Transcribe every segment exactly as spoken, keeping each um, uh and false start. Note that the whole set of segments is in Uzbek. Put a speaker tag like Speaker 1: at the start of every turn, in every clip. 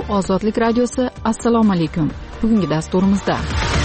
Speaker 1: Ozodlik radiosi. Assalomu alaykum. Bugungi dasturimizda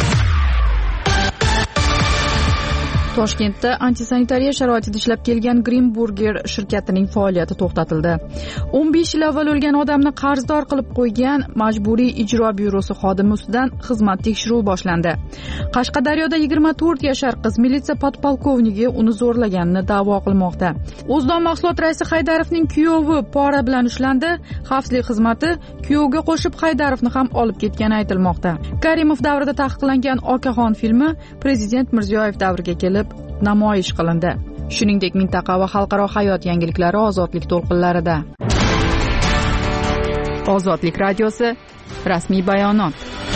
Speaker 1: Toshkentda antisanitariya sharoitida ishlab kelgan Green Burger shirkatining faoliyati to'xtatildi. o'n besh yil avval o'lgan odamni qarzdor qilib qo'ygan Majburiy ijro byurosi xodimi ustidan xizmat tekshiruvi boshlandi. Qashqadaryoda yigirma to'rt yashar qiz militsiya podpolkovnigi uni zo'rlaganini da'vo qilmoqda. O'zdon mahsulot raisi Haydarovning kuyovi pora bilan ushlandi. Xavfsizlik xizmati kuyovga qo'shib Haydarovni ham olib ketgani aytilmoqda. Karimov davrida taqiqlangan Okaxon filmi Prezident Mirziyoyev davriga kelib namoyish qilindi. Shuningdek, mintaqa va xalqaro hayot yangiliklari Ozodlik to'lqinlarida. Ozodlik radiosi, rasmiy bayonot.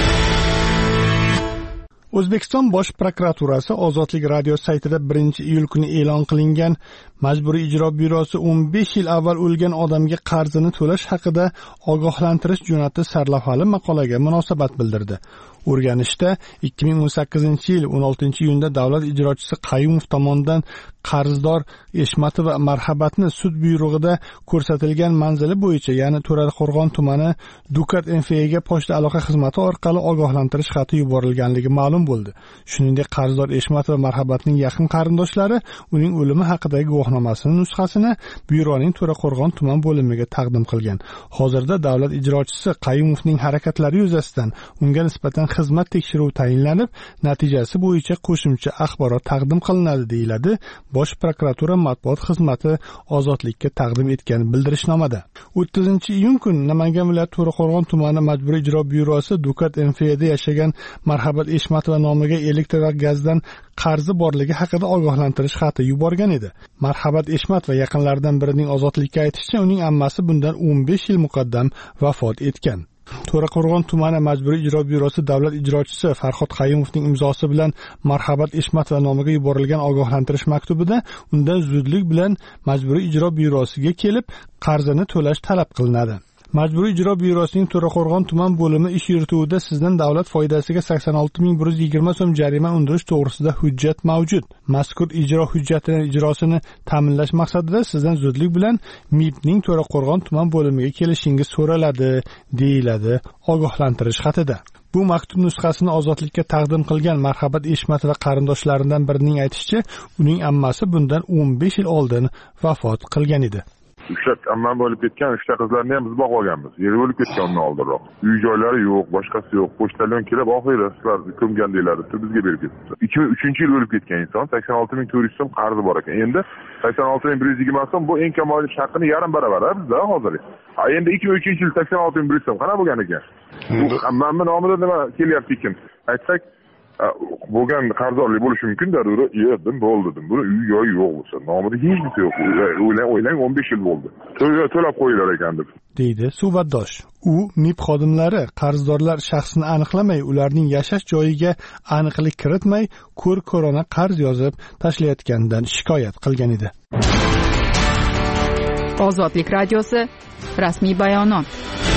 Speaker 2: O'zbekiston Bosh prokuraturasi Ozodlik radio saytida birinchi iyul kuni e'lon qilingan Majburiy ijro byurosi o'n besh yil avval o'lgan odamga qarzini to'lash haqida ogohlantirish jo'natdi sarlavhali maqolaga munosabat bildirdi. O'rganishda ikki ming o'n sakkizinchi yil o'n oltinchi iyunda davlat ijrochisi Qayumov tomonidan qarzdor Eshmatov va Marhabatni sud buyrug'ida ko'rsatilgan manzili bo'yicha, ya'ni To'raqo'rg'on tumani Dukat M F ga pochta aloqa xizmati orqali ogohlantirish xati yuborilganligi ma'lum bo'ldi. Shuningdek, qarzdor Eshmatov va Marhabatning yaqin qarindoshlari uning o'limi haqidagi guvohnomasining nusxasini byuroning To'raqo'rg'on tuman bo'limiga taqdim qilgan. Hozirda davlat ijrochisi Qayumovning harakatlari yuzasidan unga nisbatan xizmat tekshiruvi tayinlanib, natijasi bo'yicha qo'shimcha axborot taqdim qilinadi, deyiladi Bosh prokuratura matbuot xizmati Ozodlikka taqdim etgan bildirishnomada. o'ttizinchi iyun kuni Namangan viloyati To'raqo'rg'on tumani Majburiy ijro byurosi Dukat M F da yashagan Marhabat Eshmatova nomiga elektr va gazdan qarzi borligi haqida ogohlantirish xati yuborgan edi. Marhabat Eshmatova yaqinlaridan birining Ozodlikka aytishicha, uning ammasi bundan o'n besh yil muqaddam vafot etgan. To'raqo'rg'on tumani Majburiy ijro byurosi davlat ijrochisi Farhod Qayumovning imzosi bilan Marhabat Eshmatova nomiga yuborilgan ogohlantirish maktubida undan zudlik bilan Majburiy ijro byurosiga kelib qarzini to'lash talab qilinadi. Majburiy ijro byurosining To'raqo'rg'on tuman bo'limi ish yurituvida sizdan davlat foydasiga sakson olti ming bir yuz yigirma so'm jarima undirish to'g'risida hujjat mavjud. Mazkur ijro hujjatining ijrosini ta'minlash maqsadida sizdan zudlik bilan M I Bning To'raqo'rg'on tuman bo'limiga kelishingiz so'raladi, deyiladi ogohlantirish xatida. Bu maktub nusxasini Ozodlikka taqdim qilgan Marhabat Eshmatova qarindoshlaridan birining aytishicha, uning ammasi bundan o'n besh yil oldin vafot qilgan edi.
Speaker 3: Uchta ammam bo'lib ketgan, uchta qizlarni ham biz boqib olganmiz. Yeri bo'lib ketgandan oldinroq. Uy joylari yo'q, boshqasi yo'q. Pochtadan kelib, oxiri sizlar ko'mgan deyiladi, bizga berib ketdi. ikki ming uchinchi yil o'lib ketgan inson sakson olti ming to'rt yuz so'm qarzi bor ekan. Endi sakson olti ming bir yuz yigirma so'm bu eng kam oylik haqqini yarim baravar bizda hozir. Ha, endi ikki ming uchinchi yil sakson olti ming bir yuz so'm qana bo'lgan ekan. Bu ammamning nomida nima kelyapti ekan? Aytsak, bo'lgan qarzdorlik bo'lishi mumkin-da, yedim bo'ldi dedim. Buni uy joyi yo'q bo'lsa, nomida hech narsa yo'q. O'ylang, o'ylang o'n besh yil bo'ldi. To'lab qo'yilar ekan deb,
Speaker 2: deydi suhbatdosh. U M I B xodimlari qarzdorlar shaxsini aniqlamay, ularning yashash joyiga aniqlik kiritmay, ko'r-ko'rona qarz yozib tashlayotganidan shikoyat qilgan edi.
Speaker 1: Ozodlik radiosi, rasmiy bayonot.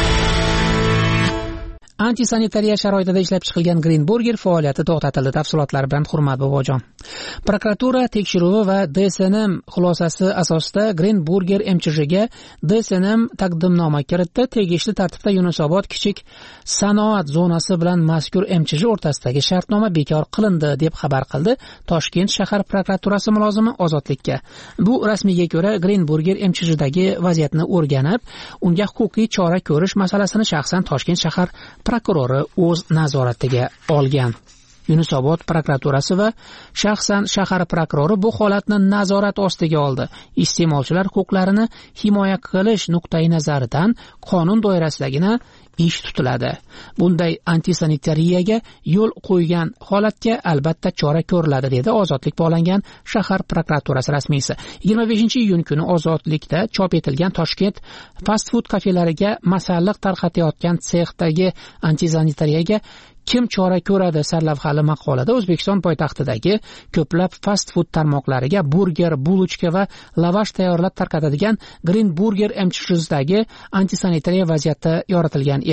Speaker 4: Antisanitariya sharoitida ishlab chiqilgan Green Burger faoliyati to'xtatildi. Tafsilotlar bilan Hurmat Bobojon. Prokuratura tekshiruvi va D S N M xulosasi asosida Green Burger M Ch J ga D S N M taqdimnoma kiritdi. Tegishli tartibda Yunusobod kichik sanoat zonasi bilan mazkur M Ch J o'rtasidagi shartnoma bekor qilindi, deb xabar qildi Toshkent shahar prokuraturasi mulozimi Ozodlikka. Bu rasmiyga ko'ra Green Burger M Ch J dagi vaziyatni o'rganib, unga huquqiy chora ko'rish masalasini shaxsan Toshkent shahar prokurori o'z nazoratiga olgan. Yunusobod prokuraturasi va shaxsan shahar prokurori bu holatni nazorat ostiga oldi. Iste'molchilar huquqlarini himoya qilish nuqtai nazaridan qonun doirasidagina ish tutiladi. Bunday antisanitariyaga yo'l qo'ygan holatga albatta chora ko'riladi, dedi Ozodlik bog'langan shahar prokuraturasi rasmiysi. yigirma beshinchi iyun kuni Ozodlikda chop etilgan Toshkent fast food kafelariga masalliq tarqatayotgan sexdagi antisanitariyaga kim chora ko'radi sarlavhali maqolada O'zbekiston poytaxtidagi ko'plab fast food tarmoqlariga burger, bulochka va lavash tayyorlab tarqatadigan Green Burger M Ch J dagi antisanitariya vaziyati yoritilgan edi.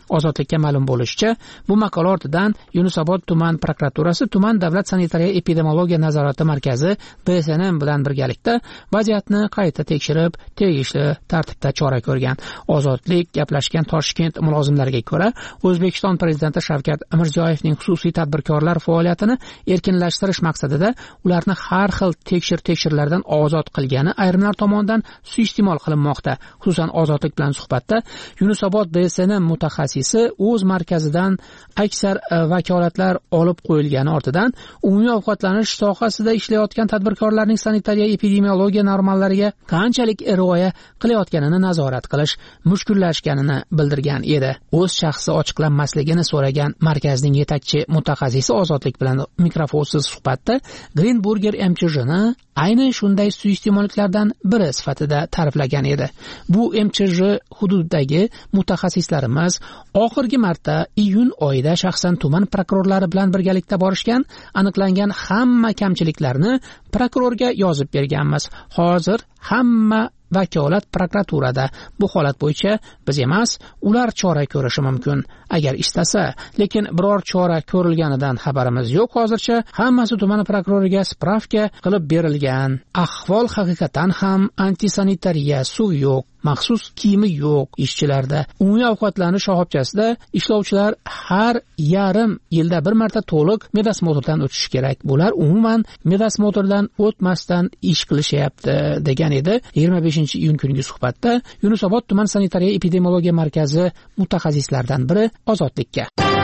Speaker 4: Ozodlikka ma'lum bo'lishicha, bu maqola ortidan Yunusobod tuman prokuraturasi tuman davlat sanitariya epidemiologiya nazorati markazi D S N M bilan birgalikda vaziyatni qayta tekshirib, tegishli tartibda chora ko'rgan. Ozodlik gaplashgan Toshkent mulozimlariga ko'ra, O'zbekiston prezidenti Shavkat Mirziyoyevning xususiy tadbirkorlar faoliyatini erkinlashtirish maqsadida ularni har xil tekshir-tekshirlardan ozod qilgani ayrimlar tomonidan suiiste'mol qilinmoqda. Xususan, Ozodlik bilan suhbatda Yunusobod D S N M mutaxassisi o'z markazidan aksar vakolatlar olib qo'yilgani ortidan umumiy ovqatlanish sohasida ishlayotgan tadbirkorlarning sanitariya epidemiologiya normallariga qanchalik rioya qilayotganini nazorat qilish mushkullashganini bildirgan edi. O'z shaxsi ochiqlanmasligini so'ragan markazning yetakchi mutaxassisi Ozodlik bilan mikrofonsiz suhbatda Green Burger M C J'ni ayni shunday suiiste'molliklardan biri sifatida ta'riflagan edi. Bu M C J hududidagi mutaxassislarimiz oxirgi marta iyun oyida shaxsan tuman prokurorlari bilan birgalikda borishgan, aniqlangan hamma kamchiliklarni prokurorga yozib berganmiz. Hozir hamma vakolat prokuraturada. Bu holat bo'yicha biz emas, ular chora ko'rishi mumkin, agar istasa. Lekin biror chora ko'rilganidan xabarimiz yo'q hozircha. Hammasi tuman prokuroriga spravka qilib berilgan. Ahvol haqiqatan ham antisanitariya, suv yo'q, maxsus kiyimi yo'q ishchilarda. Umumiy ovqatlanish shoxobchasida ishlovchilar har yarim yilda bir marta to'liq medosmotrdan o'tishi kerak. Bular umuman medosmotrdan o'tmasdan ish qilishyapti, degan edi yigirma beshinchi iyun kungi suhbatda Yunusobod tuman sanitariya epidemiologiya markazi mutaxassislaridan biri Ozodlikka.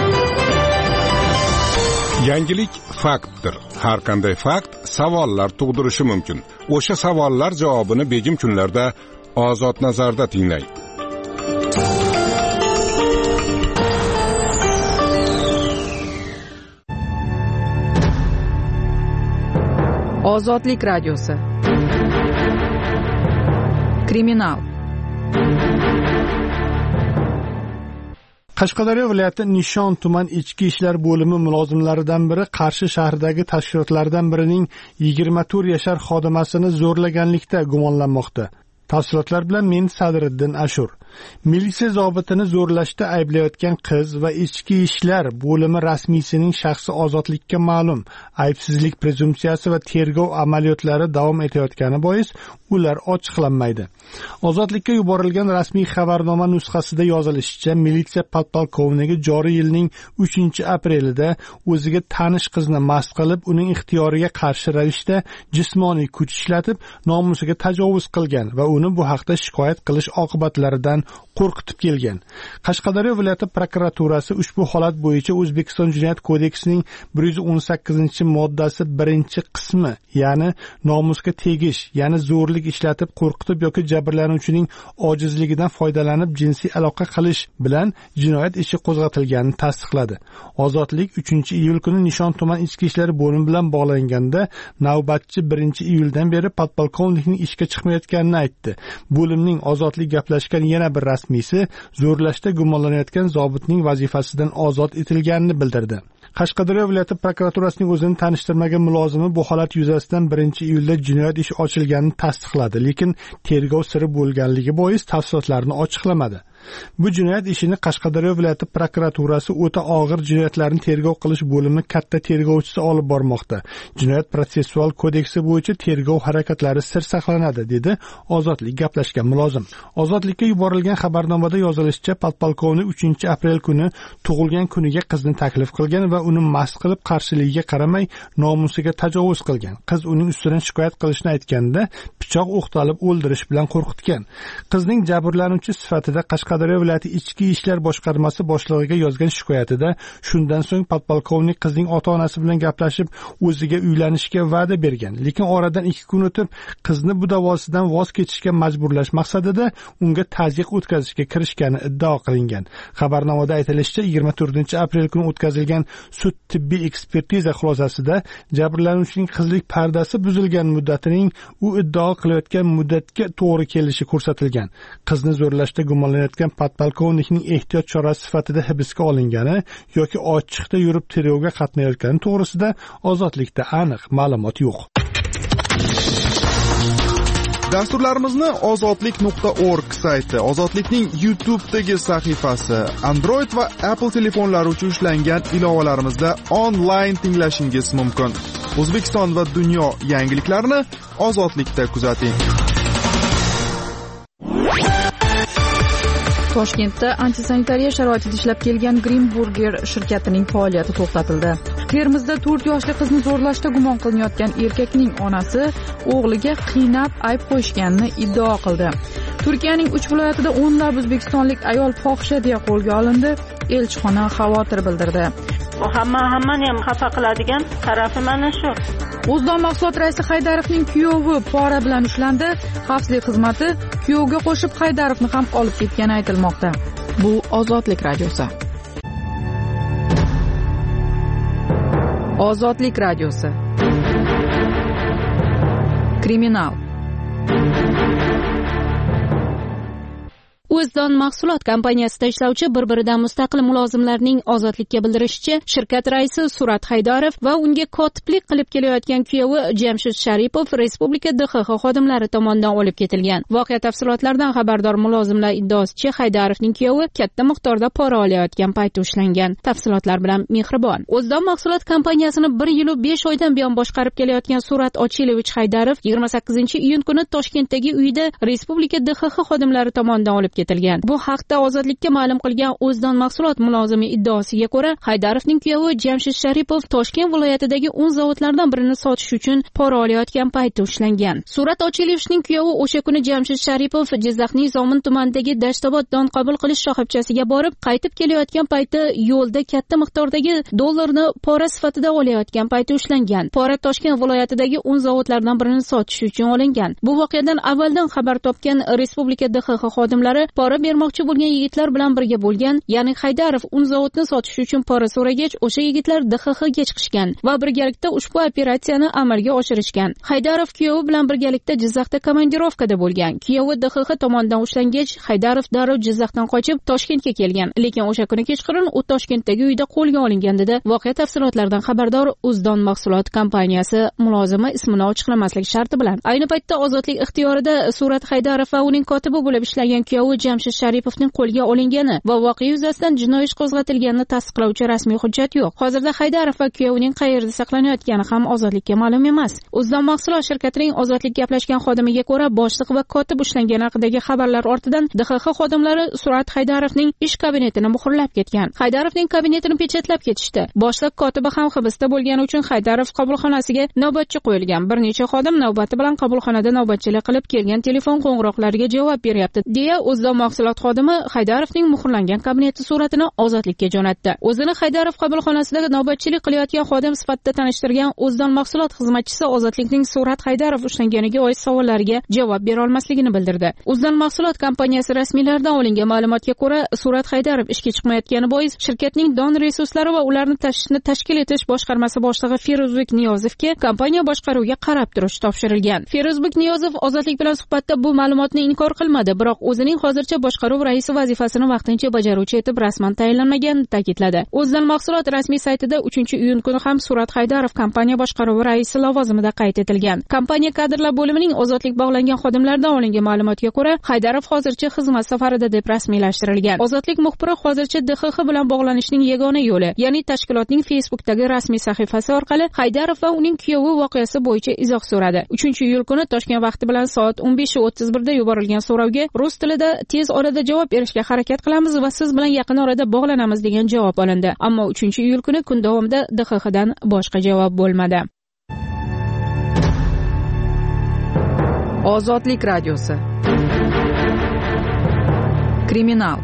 Speaker 5: Yangilik faktdir. Har qanday fakt savollar tug'dirishi mumkin. O'sha savollar javobini begim kunlarda Ozod nazarda tinglang.
Speaker 1: Ozodlik radiosi. Kriminal.
Speaker 2: Qashqadaryo viloyati Nishon tuman ichki ishlar bo'limi mulozimlaridan biri Qarshi shahridagi tashkilotlardan birining yigirma to'rt yashar xodimasini zo'rlaganlikda gumonlanmoqda. Tafsilotlar bilan men Sadriddin Ashur. Militsiya zobitini zo'rlashda ayblayotgan qiz va ichki ishlar bo'limi rasmiysining shaxsi ozodlikka ma'lum. Aybsizlik prezumpsiyasi va tergov amaliyotlari davom etayotgani bois ular ochiqlanmaydi. Ozodlikka yuborilgan rasmiy xabarnoma nusxasida yozilishicha, militsiya podpolkovnigi joriy yilning uchinchi aprelida o'ziga tanish qizni mast qilib, uning ixtiyoriga qarshi ravishda jismoniy kuch ishlatib, nomusiga tajovuz qilgan va uni bu haqda shikoyat qilish oqibatlaridan qo'rqitib kelgan. Qashqadaryo viloyati prokuraturasi ushbu holat bo'yicha O'zbekiston Jinoyat kodeksining bir yuz o'n sakkizinchi moddasi birinchi qismi, ya'ni nomusga tegish, ya'ni zo'rlik ishlatib qo'rqitib yoki jabrlanuvchining ojizligidan foydalanib jinsiy aloqa qilish bilan jinoyat ishi qo'zg'atilganini tasdiqladi. Ozodlik uchinchi iyul kuni Nishon tuman ichki ishlar bo'limi bilan bog'langanda navbatchi birinchi iyuldan beri podpolkovnikning ishga chiqmayotganini aytdi. Bo'limning Ozodlik gaplashgan yana bir rasmiysi zo'rlashda gumonlanayotgan zobitning vazifasidan ozod etilganini bildirdi. Qashqadaryo viloyati prokuraturasining o'zini tanishtirmagan mulozimi bu holat yuzasidan birinchi iyulda jinoyat ishi ochilganini tasdiqladi, lekin tergov siri bo'lganligi bois tafsilotlarni ochiqlamadi. Bu jinoyat ishini Qashqadaryo viloyati prokuraturasi o'ta og'ir jinoyatlarni tergov qilish bo'limi katta tergovchisi olib bormoqda. Jinoyat protsessual kodeksi bo'yicha tergov harakatlari sir saqlanadi, dedi Ozodlik gaplashgan mulozim. Ozodlikka yuborilgan xabarnomada yozilishicha, podpolkovnik uchinchi aprel kuni tug'ilgan kuniga qizni taklif qilgan va uni mast qilib qarshiligiga qaramay nomusiga tajovuz qilgan. Qiz uning ustidan shikoyat qilishni aytganda pichoq o'qtalib o'ldirish bilan qo'rqitgan. Qizning jabrlanuvchi sifatida Qashqadaryo viloyati ichki ishlar boshqarmasi boshlig'iga yozgan shikoyatida shundan so'ng podpolkovnik qizning ota-onasi bilan gaplashib, o'ziga uylanishga va'da bergan, lekin oradan ikki kun o'tib qizni bu davosidan voz kechishga majburlash maqsadida unga tazyiq o'tkazishga kirishgani iddao qilingan. Xabarnomada aytilishicha, yigirma to'rtinchi aprel kuni o'tkazilgan sud tibbiy ekspertiza xulosasida jabrlanuvchining qizlik pardasi buzilgan muddatining u iddao qilayotgan muddatga to'g'ri kelishi ko'rsatilgan. Qizni zo'rlashda gumonlanayotgan podpolkovnikning ehtiyot chorasi sifatida hibsga olingani yoki ochiqda yurib tergovga qatnayotgani to'g'risida Ozodlikda aniq ma'lumot yo'q.
Speaker 6: Dasturlarimizni ozodlik nuqta org sayti, Ozodlikning YouTube'dagi sahifasi, Android va Apple telefonlari uchun ishlangan ilovalarimizda onlayn tinglashingiz mumkin. O'zbekiston va dunyo yangiliklarini Ozodlikda kuzating.
Speaker 1: Toshkentda antisanitariya sharoitida ishlab kelgan Green Burger shirkatining faoliyati to'xtatildi. Termizda to'rt yoshli qizni zo'rlashda gumon qilinayotgan erkakning onasi o'g'liga qiynab ayb qo'yishganini iddao qildi. Turkiyaning uch viloyatida o'nlab o'zbekistonlik ayol fohisha deya qo'lga olindi. Elchixona xavotir bildirdi.
Speaker 7: Hamma hammani ham xafa qiladigan tarafi mana shu.
Speaker 1: O'zdon mahsulot raisi Haydarovning kuyovi pora bilan ushlandi. Xavfsizlik xizmati kuyovga qo'shib Haydarovni ham olib ketgani aytilmoqda. Bu Ozodlik radiosi. Ozodlik radiosi. Kriminal.
Speaker 8: O'zdon mahsulot kompaniyasida ishlovchi bir-biridan mustaqil mulozimlarning ozodlikka bildirishicha, shirkat raisi Surat Haydarov va unga kotiblik qilib kelayotgan kuyovi Jamshid Sharipov Respublika D X X xodimlari tomonidan olib ketilgan. Voqea tafsilotlaridan xabardor mulozimlar iddaosicha, Haydarovning kuyovi katta miqdorda pora olayotgan paytda ushlangan. Tafsilotlar bilan Mehribon. O'zdon mahsulot kompaniyasini bir yil va besh oydan buyon boshqarib kelayotgan Surat Ochilevich Haydarov yigirma sakkizinchi iyun kuni Toshkentdagi uyida Respublika D X X xodimlari tomonidan olib ketilgan. Bu haqda Ozodlikka ma'lum qilgan O'zdon mahsulot mulozimi iddaosiga ko'ra, Haydarovning kuyovi Jamshid Sharipov Toshkent viloyatidagi o'n zavodlardan birini sotish uchun pora olayotgan paytda ushlangan. Surat Ochilevishning kuyovi o'sha kuni Jamshid Sharipov Jizzaxning Zomin tumanidagi Dashtobod don qabul qilish shoxobchasiga borib, qaytib kelayotgan paytda yo'lda katta miqdordagi dollarni pora sifatida olayotgan paytda ushlangan. Pora Toshkent viloyatidagi o'n zavodlardan birini sotish uchun olingan. Bu voqeadan avvaldan xabar topgan Respublika D X X xodimlari pora bermoqchi bo'lgan yigitlar bilan birga bo'lgan, ya'ni Haydarov un zavodni sotish uchun pora so'ragach, o'sha yigitlar D X X ga chiqishgan va birgalikda ushbu operatsiyani amalga oshirishgan. Haydarov kuyovi bilan birgalikda Jizzaxda komandirovkada bo'lgan. Kuyovi D X X tomonidan ushlangach, Haydarov darrov Jizzaxdan qochib Toshkentga kelgan, lekin o'sha kuni kechqurun u Toshkentdagi uyda qo'lga olingan dedi. Voqea tafsilotlaridan xabardor O'zdon mahsulot kompaniyasi mulozimi ismini ochiqlamaslik sharti bilan. Ayni paytda ozodlik ixtiyorida Surat Haydarov va uning kotibi bo'lib ishlagan kuyovi Jamshid Sharipovning qo'lga olingani va voqea yuzasidan jinoiy ish qo'zg'atilganini tasdiqlovchi rasmiy hujjat yo'q. Hozirda Haydarov va kuyovining qayerda saqlanayotgani ham Ozodlikka ma'lum emas. O'zdon mahsulot shirkatining Ozodlik gaplashgan xodimiga ko'ra, boshliq va kotib ushlangani haqidagi xabarlar ortidan D X X xodimlari Surat Haydarovning ish kabinetini muhrlab ketgan. Haydarovning kabinetini pechatlab ketishdi. Boshliq kotibi ham hibsda bo'lgani uchun Haydarov qabulxonasiga navbatchi qo'yilgan. Bir necha xodim navbati bilan qabulxonada navbatchilik qilib kelgan telefon qo'ng'iroqlariga javob beryapti, deya O'zdon mahsulot xodimi Haydarovning muhrlangan kabineti suratini Ozodlikka jo'natdi. O'zini Haydarov qabulxonasida navbatchilik qilayotgan xodim sifatida tanishtirgan O'zdon mahsulot xizmatchisi Ozodlikning Surat Haydarov ushlanganiga oid savollariga javob bera olmasligini bildirdi. O'zdon mahsulot kompaniyasi rasmiylaridan olingan ma'lumotga ko'ra, Surat Haydarov ishga chiqmayotgani bois shirkatning don resurslari va ularni tashishni tashkil etish boshqarmasi boshlig'i Feruzbek Niyozovga kompaniya boshqaruviga qarab turish topshirilgan. Feruzbek Niyozov Ozodlik bilan suhbatda bu ma'lumotni inkor qilmadi, biroq o'zining hozircha boshqaruv raisi vazifasini vaqtincha bajaruvchi etib rasman tayinlanmaganini ta'kidladi. O'zdon mahsulot rasmiy saytida uchinchi iyun kuni ham Surat Haydarov kompaniya boshqaruvi raisi lavozimida qayd etilgan. Kompaniya kadrlar bo'limining Ozodlik bog'langan xodimlaridan olingan ma'lumotga ko'ra, Haydarov hozircha xizmat safarida deb rasmiylashtirilgan. Ozodlik muxbiri hozircha D X X bilan bog'lanishning yagona yo'li, ya'ni tashkilotning Facebookdagi rasmiy sahifasi orqali Haydarov va uning kuyovi voqeasi bo'yicha izoh so'radi. uchinchi iyul kuni Toshkent vaqti bilan soat o'n besh o'ttiz birda yuborilgan so'rovga rus tilida tez orada javob berishga harakat qilamiz va siz bilan yaqin orada bog'lanamiz degan javob olindi. Ammo uchinchi iyul kuni kun davomida D X X dan boshqa javob bo'lmadi.
Speaker 1: Ozodlik radiosi. Kriminal.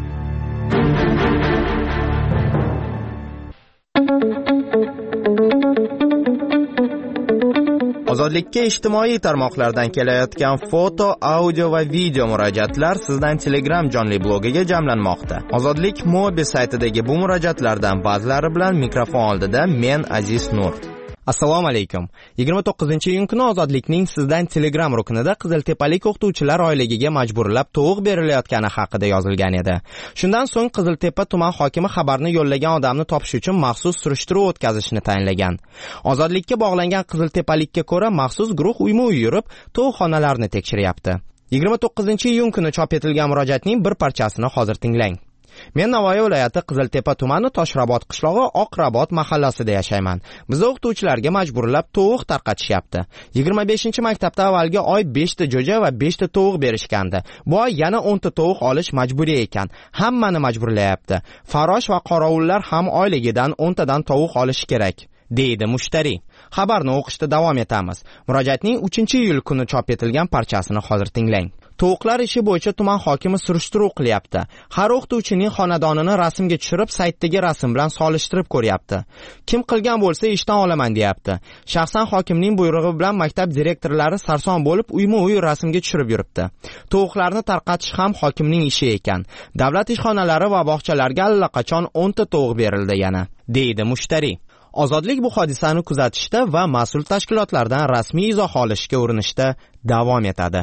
Speaker 9: Ozodlikka ijtimoiy tarmoqlardan kelayotgan foto, audio va video murojaatlar sizdan Telegram jonli blogiga jamlanmoqda. Ozodlik Mobi saytidagi bu murojaatlardan ba'zilari bilan mikrofon oldida men Aziz Nur. Assalomu alaykum. yigirma to'qqizinchi iyun kuni Ozodlikning Sizdan Telegram ruknida qiziltepalik o'qituvchilar oyligiga majburlab tovuq berilayotgani haqida yozilgan edi. Shundan so'ng Qiziltepa tuman hokimi xabarni yo'llagan odamni topish uchun maxsus surishtiruv o'tkazishni tayinlagan. Ozodlikka bog'langan qiziltepalikka ko'ra maxsus guruh uyma-uy yurib, tovuqxonalarni tekshiryapti. yigirma to'qqizinchi iyun kuni chop etilgan murojaatning bir parchasini hozir tinglang. Men Navoiy viloyati Qiziltepa tumani Toshrabot qishlog'i Oqrabot mahallasida yashayman. Biz o'qituvchilarga majburlab tovuq tarqatishyapti. yigirma beshinchi maktabda avvalgi oy besh ta jo'ja va besh ta tovuq berishgandi. Bu oy yana o'n ta tovuq olish majburiy ekan. Hammani majburlayapti. Farosh va qorovullar ham oyligidan o'n tadan tovuq olishi kerak, deydi mushtari. Xabarni o'qishda davom etamiz. Murojaatning uchinchi iyul kuni chop etilgan parchasini hozir tinglang. Tovuqlar ishi bo'yicha tuman hokimi surishtiruv qilyapti. Har o'qituvchining xonadonini rasmga tushirib, saytdagi rasm bilan solishtirib ko'ryapti. Kim qilgan bo'lsa ishdan olaman deyapti. Shaxsan hokimning buyrug'i bilan maktab direktorlari sarson bo'lib, uyma-uy rasmga tushirib yuribdi. Tovuqlarni tarqatish ham hokimning ishi ekan. Davlat ishxonalari va bog'chalarga allaqachon o'n ta tovuq berildi yana, deydi mushtari. Ozodlik bu hodisani kuzatishda va mas'ul tashkilotlardan rasmiy izoh olishga urinishda davom etadi.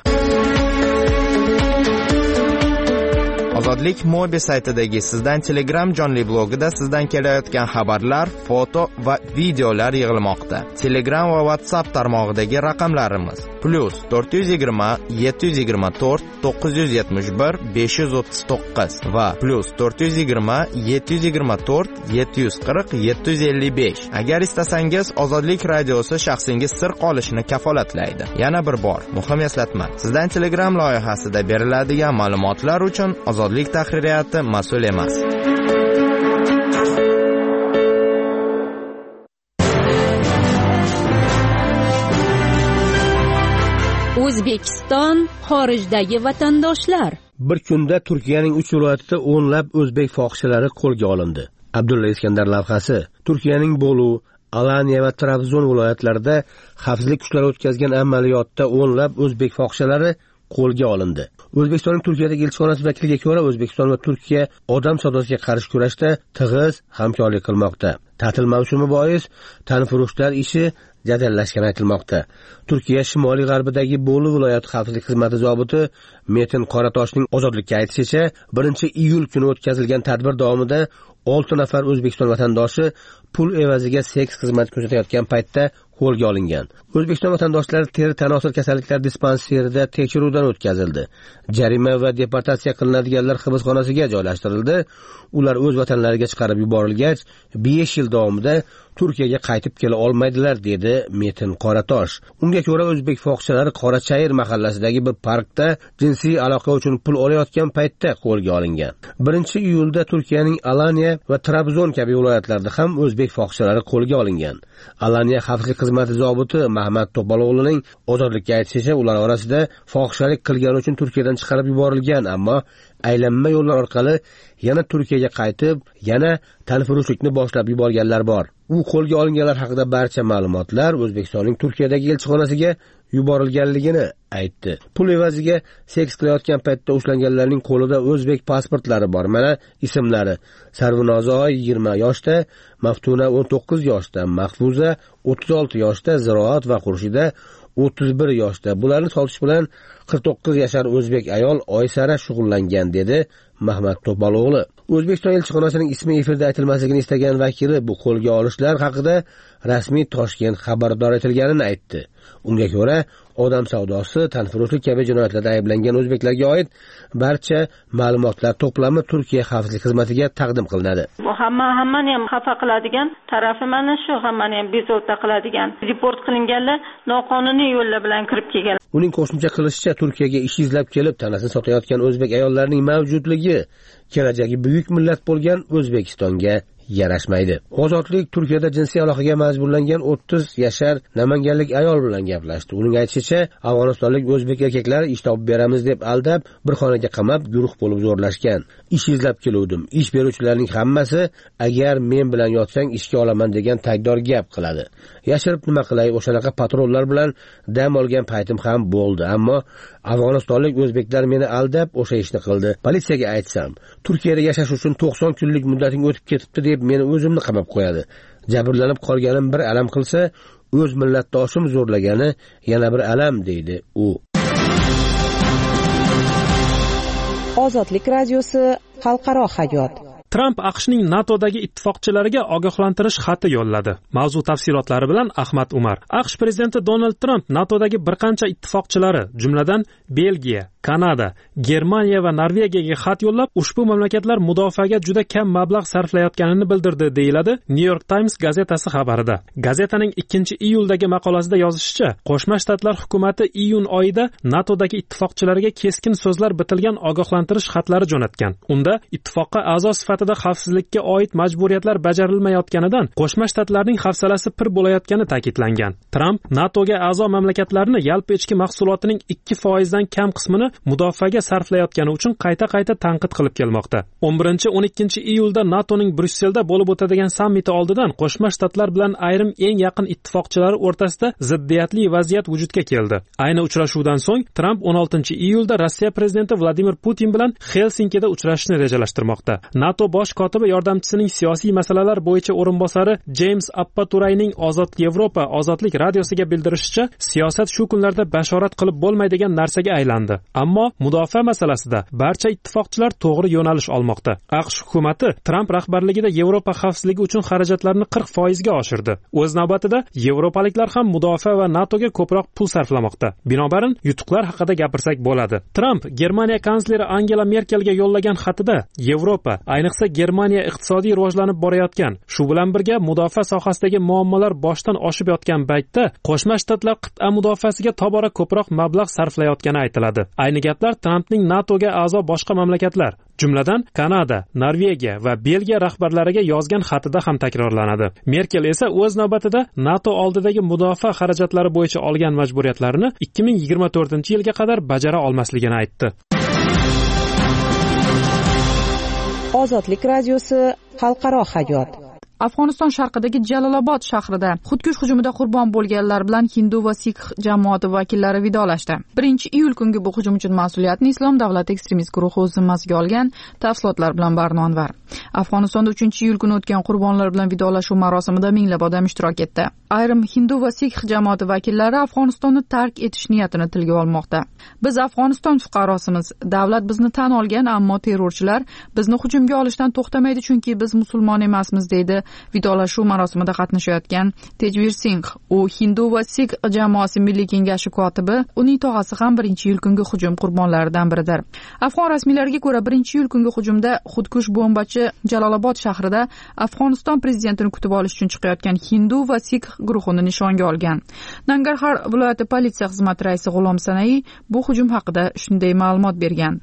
Speaker 9: Ozodlik Mobi saytidagi Sizdan Telegram jonli blogida sizdan kelayotgan xabarlar, foto va videolar yig'ilmoqda. Telegram va WhatsApp tarmog'idagi raqamlarimiz plus to'rt yuz yigirma yetti yuz yigirma to'rt to'qqiz yuz yetmish bir besh yuz o'ttiz to'qqiz va plus to'rt yuz yigirma yetti yuz yigirma to'rt yetti yuz qirq yetti yuz ellik besh. Agar istasangiz Ozodlik radiosi shaxsingiz sir qolishini kafolatlaydi. Yana bir bor muhim eslatma. Sizdan Telegram loyihasida beriladigan ma'lumotlar uchun Ozodlik tahririyati mas'ul emas.
Speaker 8: O'zbekiston xorijdagi vatandoshlar.
Speaker 10: Bir kunda Turkiyaning uch viloyatida o'nlab o'zbek fohishalari qo'lga olindi. Abdulla Iskandar lavhasi. Turkiyaning Bolu, Alanya va Trabzon viloyatlarida xavfsizlik kuchlari o'tkazgan amaliyotda o'nlab o'zbek fohishalari qo'lga olindi. O'zbekistonning Turkiyadagi elchixonasi vakiliga ko'ra, O'zbekiston va Turkiya odam savdosiga qarshi kurashda tig'iz hamkorlik qilmoqda. Ta'til mavsumi bois tanfurushlar ishi jadallashgani aytilmoqda. Turkiya shimoliy g'arbidagi Bolu viloyati xavfsizlik xizmati zobiti Metin Qoratoshning Ozodlikka aytishicha, birinchi iyul kuni o'tkazilgan tadbir davomida olti nafar O'zbekiston vatandoshi pul evaziga seks xizmat ko'rsatayotgan paytda qo'lga olingan. O'zbekiston vatandoshlari teri tanosil kasalliklar dispanserida tekshiruvdan o'tkazildi. Jarima va deportatsiya qilinadiganlar hibsxonasiga joylashtirildi. Ular o'z vatanlariga chiqarib yuborilgach, besh yil davomida Turkiyaga qaytib kela olmaydilar, dedi Metin Qoratosh. Unga ko'ra, o'zbek fohishalari Qorachayir mahallasidagi bir parkda jinsiy aloqa uchun pul olayotgan paytda qo'lga olingan. birinchi iyulda Turkiyaning Alanya va Trabzon kabi viloyatlarda ham o'zbek fohishalari qo'lga olingan. Alanya xavfsizlik xizmati zobiti Mahmad To'paloğluning Ozodlikka aytishicha, ular orasida fohishalik qilgani uchun Turkiyadan chiqarib yuborilgan, ammo aylanma yo'llar orqali yana Turkiyaga qaytib, yana tanfurushlikni boshlab yuborganlar bor. U qo'lga olinganlar haqida barcha ma'lumotlar O'zbekistonning Turkiyadagi elchixonasiga yuborilganligini aytdi. Pul evaziga seks qilayotgan paytda ushlanganlarning qo'lida o'zbek pasportlari bor. Mana ismlari: Sarvinozoy yigirma yoshda, Maftuna o'n to'qqiz yoshda, Mahfuza o'ttiz olti yoshda, Ziroat va Xurshida o'ttiz bir yoshda. Bularni sotish bilan qirq to'qqiz yashar o'zbek ayol Oysara shug'ullangan, dedi Mahmad To'paloğlu. O'zbekiston elchixonasining ismi efirda aytilmasligini istagan vakili bu qo'lga olishlar haqida rasmiy Toshkent xabardor etilganini aytdi. Unga ko'ra, odam savdosi, tanfurushlik kabi jinoyatlarda ayblangan o'zbeklarga oid barcha ma'lumotlar to'plami Turkiya xavfsizlik xizmatiga taqdim qilinadi.
Speaker 7: Bu hamma hammani ham xafa qiladigan tarafi mana shu, hammani ham bezovta qiladigan. Report qilinganlar noqonuniy yo'llar bilan kirib kelgan.
Speaker 10: Uning qo'shimcha qilishicha, Turkiyaga ish izlab kelib tanasini sotayotgan o'zbek ayollarning mavjudligi kelajagi buyuk millat bo'lgan O'zbekistonga yarashmaydi. Ozodlik Turkiyada jinsiy aloqaga majburlangan o'ttiz yashar namanganlik ayol bilan gaplashdi. Uning aytishicha, afg'onistonlik o'zbek erkaklar ish topib beramiz deb aldab, bir xonaga qamab, guruh bo'lib zo'rlashgan. Ish izlab keluvdim. Ish beruvchilarning hammasi agar men bilan yotsang ishga olaman degan tagdor gap qiladi. Yashirib nima qilay, o'shanaqa patrollar bilan dam olgan paytim ham bo'ldi, ammo afg'onistonlik o'zbeklar meni aldab o'sha ishni qildi. Politsiyaga aytsam, Turkiyada yashash uchun to'qson kunlik muddating o'tib ketibdi deb meni o'zimni qamab qo'yadi. Jabrlanib qolganim bir alam qilsa, o'z millatdoshim zo'rlagani yana bir alam, deydi u.
Speaker 11: Ozodlik radiosi xalqaro hayot.
Speaker 12: Tramp AQShning NATOdagi ittifoqchilariga ogohlantirish xati yo'lladi. Mavzu tafsilotlari bilan Ahmad Umar. AQSh prezidenti Donald Tramp NATOdagi bir qancha ittifoqchilari, jumladan Belgiya, Kanada, Germaniya va Norvegiyaga xat yo'llab, ushbu mamlakatlar mudofaaga juda kam mablag' sarflayotganini bildirdi, deyiladi New York Times gazetasi xabarida. Gazetaning ikkinchi iyuldagi maqolasida yozishicha, Qo'shma Shtatlar hukumati iyun oyida NATOdagi ittifoqchilariga keskin so'zlar bitilgan ogohlantirish xatlari jo'natgan. Unda ittifoqqa a'zo sifatida xavfsizlikka oid majburiyatlar bajarilmayotganidan Qo'shma Shtatlarning hafsalasi pir bo'layotgani ta'kidlangan. Tramp NATOga a'zo mamlakatlarni yalpi ichki mahsulotining ikki foizdan kam qismini mudofaaga sarflayotgani uchun qayta-qayta tanqid qilib kelmoqda. o'n birinchi o'n ikkinchi iyulda NATOning Bryusselda bo'lib o'tadigan sammiti oldidan Qo'shma Shtatlar bilan ayrim eng yaqin ittifoqchilari o'rtasida ziddiyatli vaziyat vujudga keldi. Ayni uchrashuvdan so'ng Tramp o'n oltinchi iyulda Rossiya prezidenti Vladimir Putin bilan Helsinkida uchrashishni rejalashtirmoqda. NATO bosh kotibi yordamchisining siyosiy masalalar bo'yicha o'rinbosari James Appaturayning Ozod Yevropa ozodlik radiosiga bildirishicha, siyosat shu kunlarda bashorat qilib bo'lmaydigan narsaga aylandi. Ammo mudofaa masalasida barcha ittifoqchilar to'g'ri yo'nalish olmoqda. AQSh hukumatı Tramp rahbarligida Yevropa xavfsizligi uchun xarajatlarni qirq foizga oshirdi. O'z navbatida Yevropaliklar ham mudofaa va NATOga ko'proq pul sarflamoqda. Binobarin, yutuqlar haqida gapirsak bo'ladi. Tramp Germaniya kansleri Angela Merkelga yo'llagan xatida Yevropa, ayniqsa Germaniya iqtisodiy rivojlanib borayotgan, shu bilan birga mudofaa sohasidagi muammolar boshdan oshib yotgan paytda Qo'shma Shtatlar qit'a mudofaasiga tobora ko'proq mablag' sarflayotgani aytiladi. Ayni gaplar Trampning NATOga a'zo boshqa mamlakatlar, jumladan Kanada, Norvegiya va Belgiya rahbarlariga yozgan xatida ham takrorlanadi. Merkel esa o'z navbatida NATO oldidagi mudofaa xarajatlari bo'yicha olgan majburiyatlarini ikki ming yigirma to'rtinchi yilga qadar bajara olmasligini aytdi.
Speaker 11: Ozodlik radiosi xalqaro hayot.
Speaker 1: Afg'oniston sharqidagi Jalolobod shahrida xudkush hujumida qurbon bo'lganlar bilan hindu va sikh jamoati vakillari vidolashdi. birinchi iyul kungi bu hujum uchun mas'uliyatni Islom davlati ekstremist guruhi o'z zimmasiga olgan. Tafsilotlar bilan Barnonvar. Afg'onistonda uchinchi iyul kuni o'tgan qurbonlar bilan vidolashuv marosimida minglab odam ishtirok etdi. Ayrim hindu va sikh jamoati vakillari Afg'onistonni tark etish niyatini tilga olmoqda. Biz Afg'oniston fuqarosimiz. Davlat bizni tan olgan, ammo terrorchilar bizni hujumga olishdan to'xtamaydi, chunki biz musulmon emasmiz, deydi vidolashuv marosimida qatnashayotgan Tejvir Singh. U hindu va sikh jamoasi milliy kengashi kotibi, uning tog'asi ham birinchi iyul kungi hujum qurbonlaridan biridir. Afg'on rasmiylariga ko'ra, birinchi iyul kungi hujumda xudkush bombachi Jalolobod shahrida Afg'oniston prezidentini kutib olish uchun chiqayotgan hindu va sikh guruhini nishonga olgan. Nangarhar viloyati politsiya xizmati raisi G'ulom Sanai bu hujum haqida shunday ma'lumot bergan.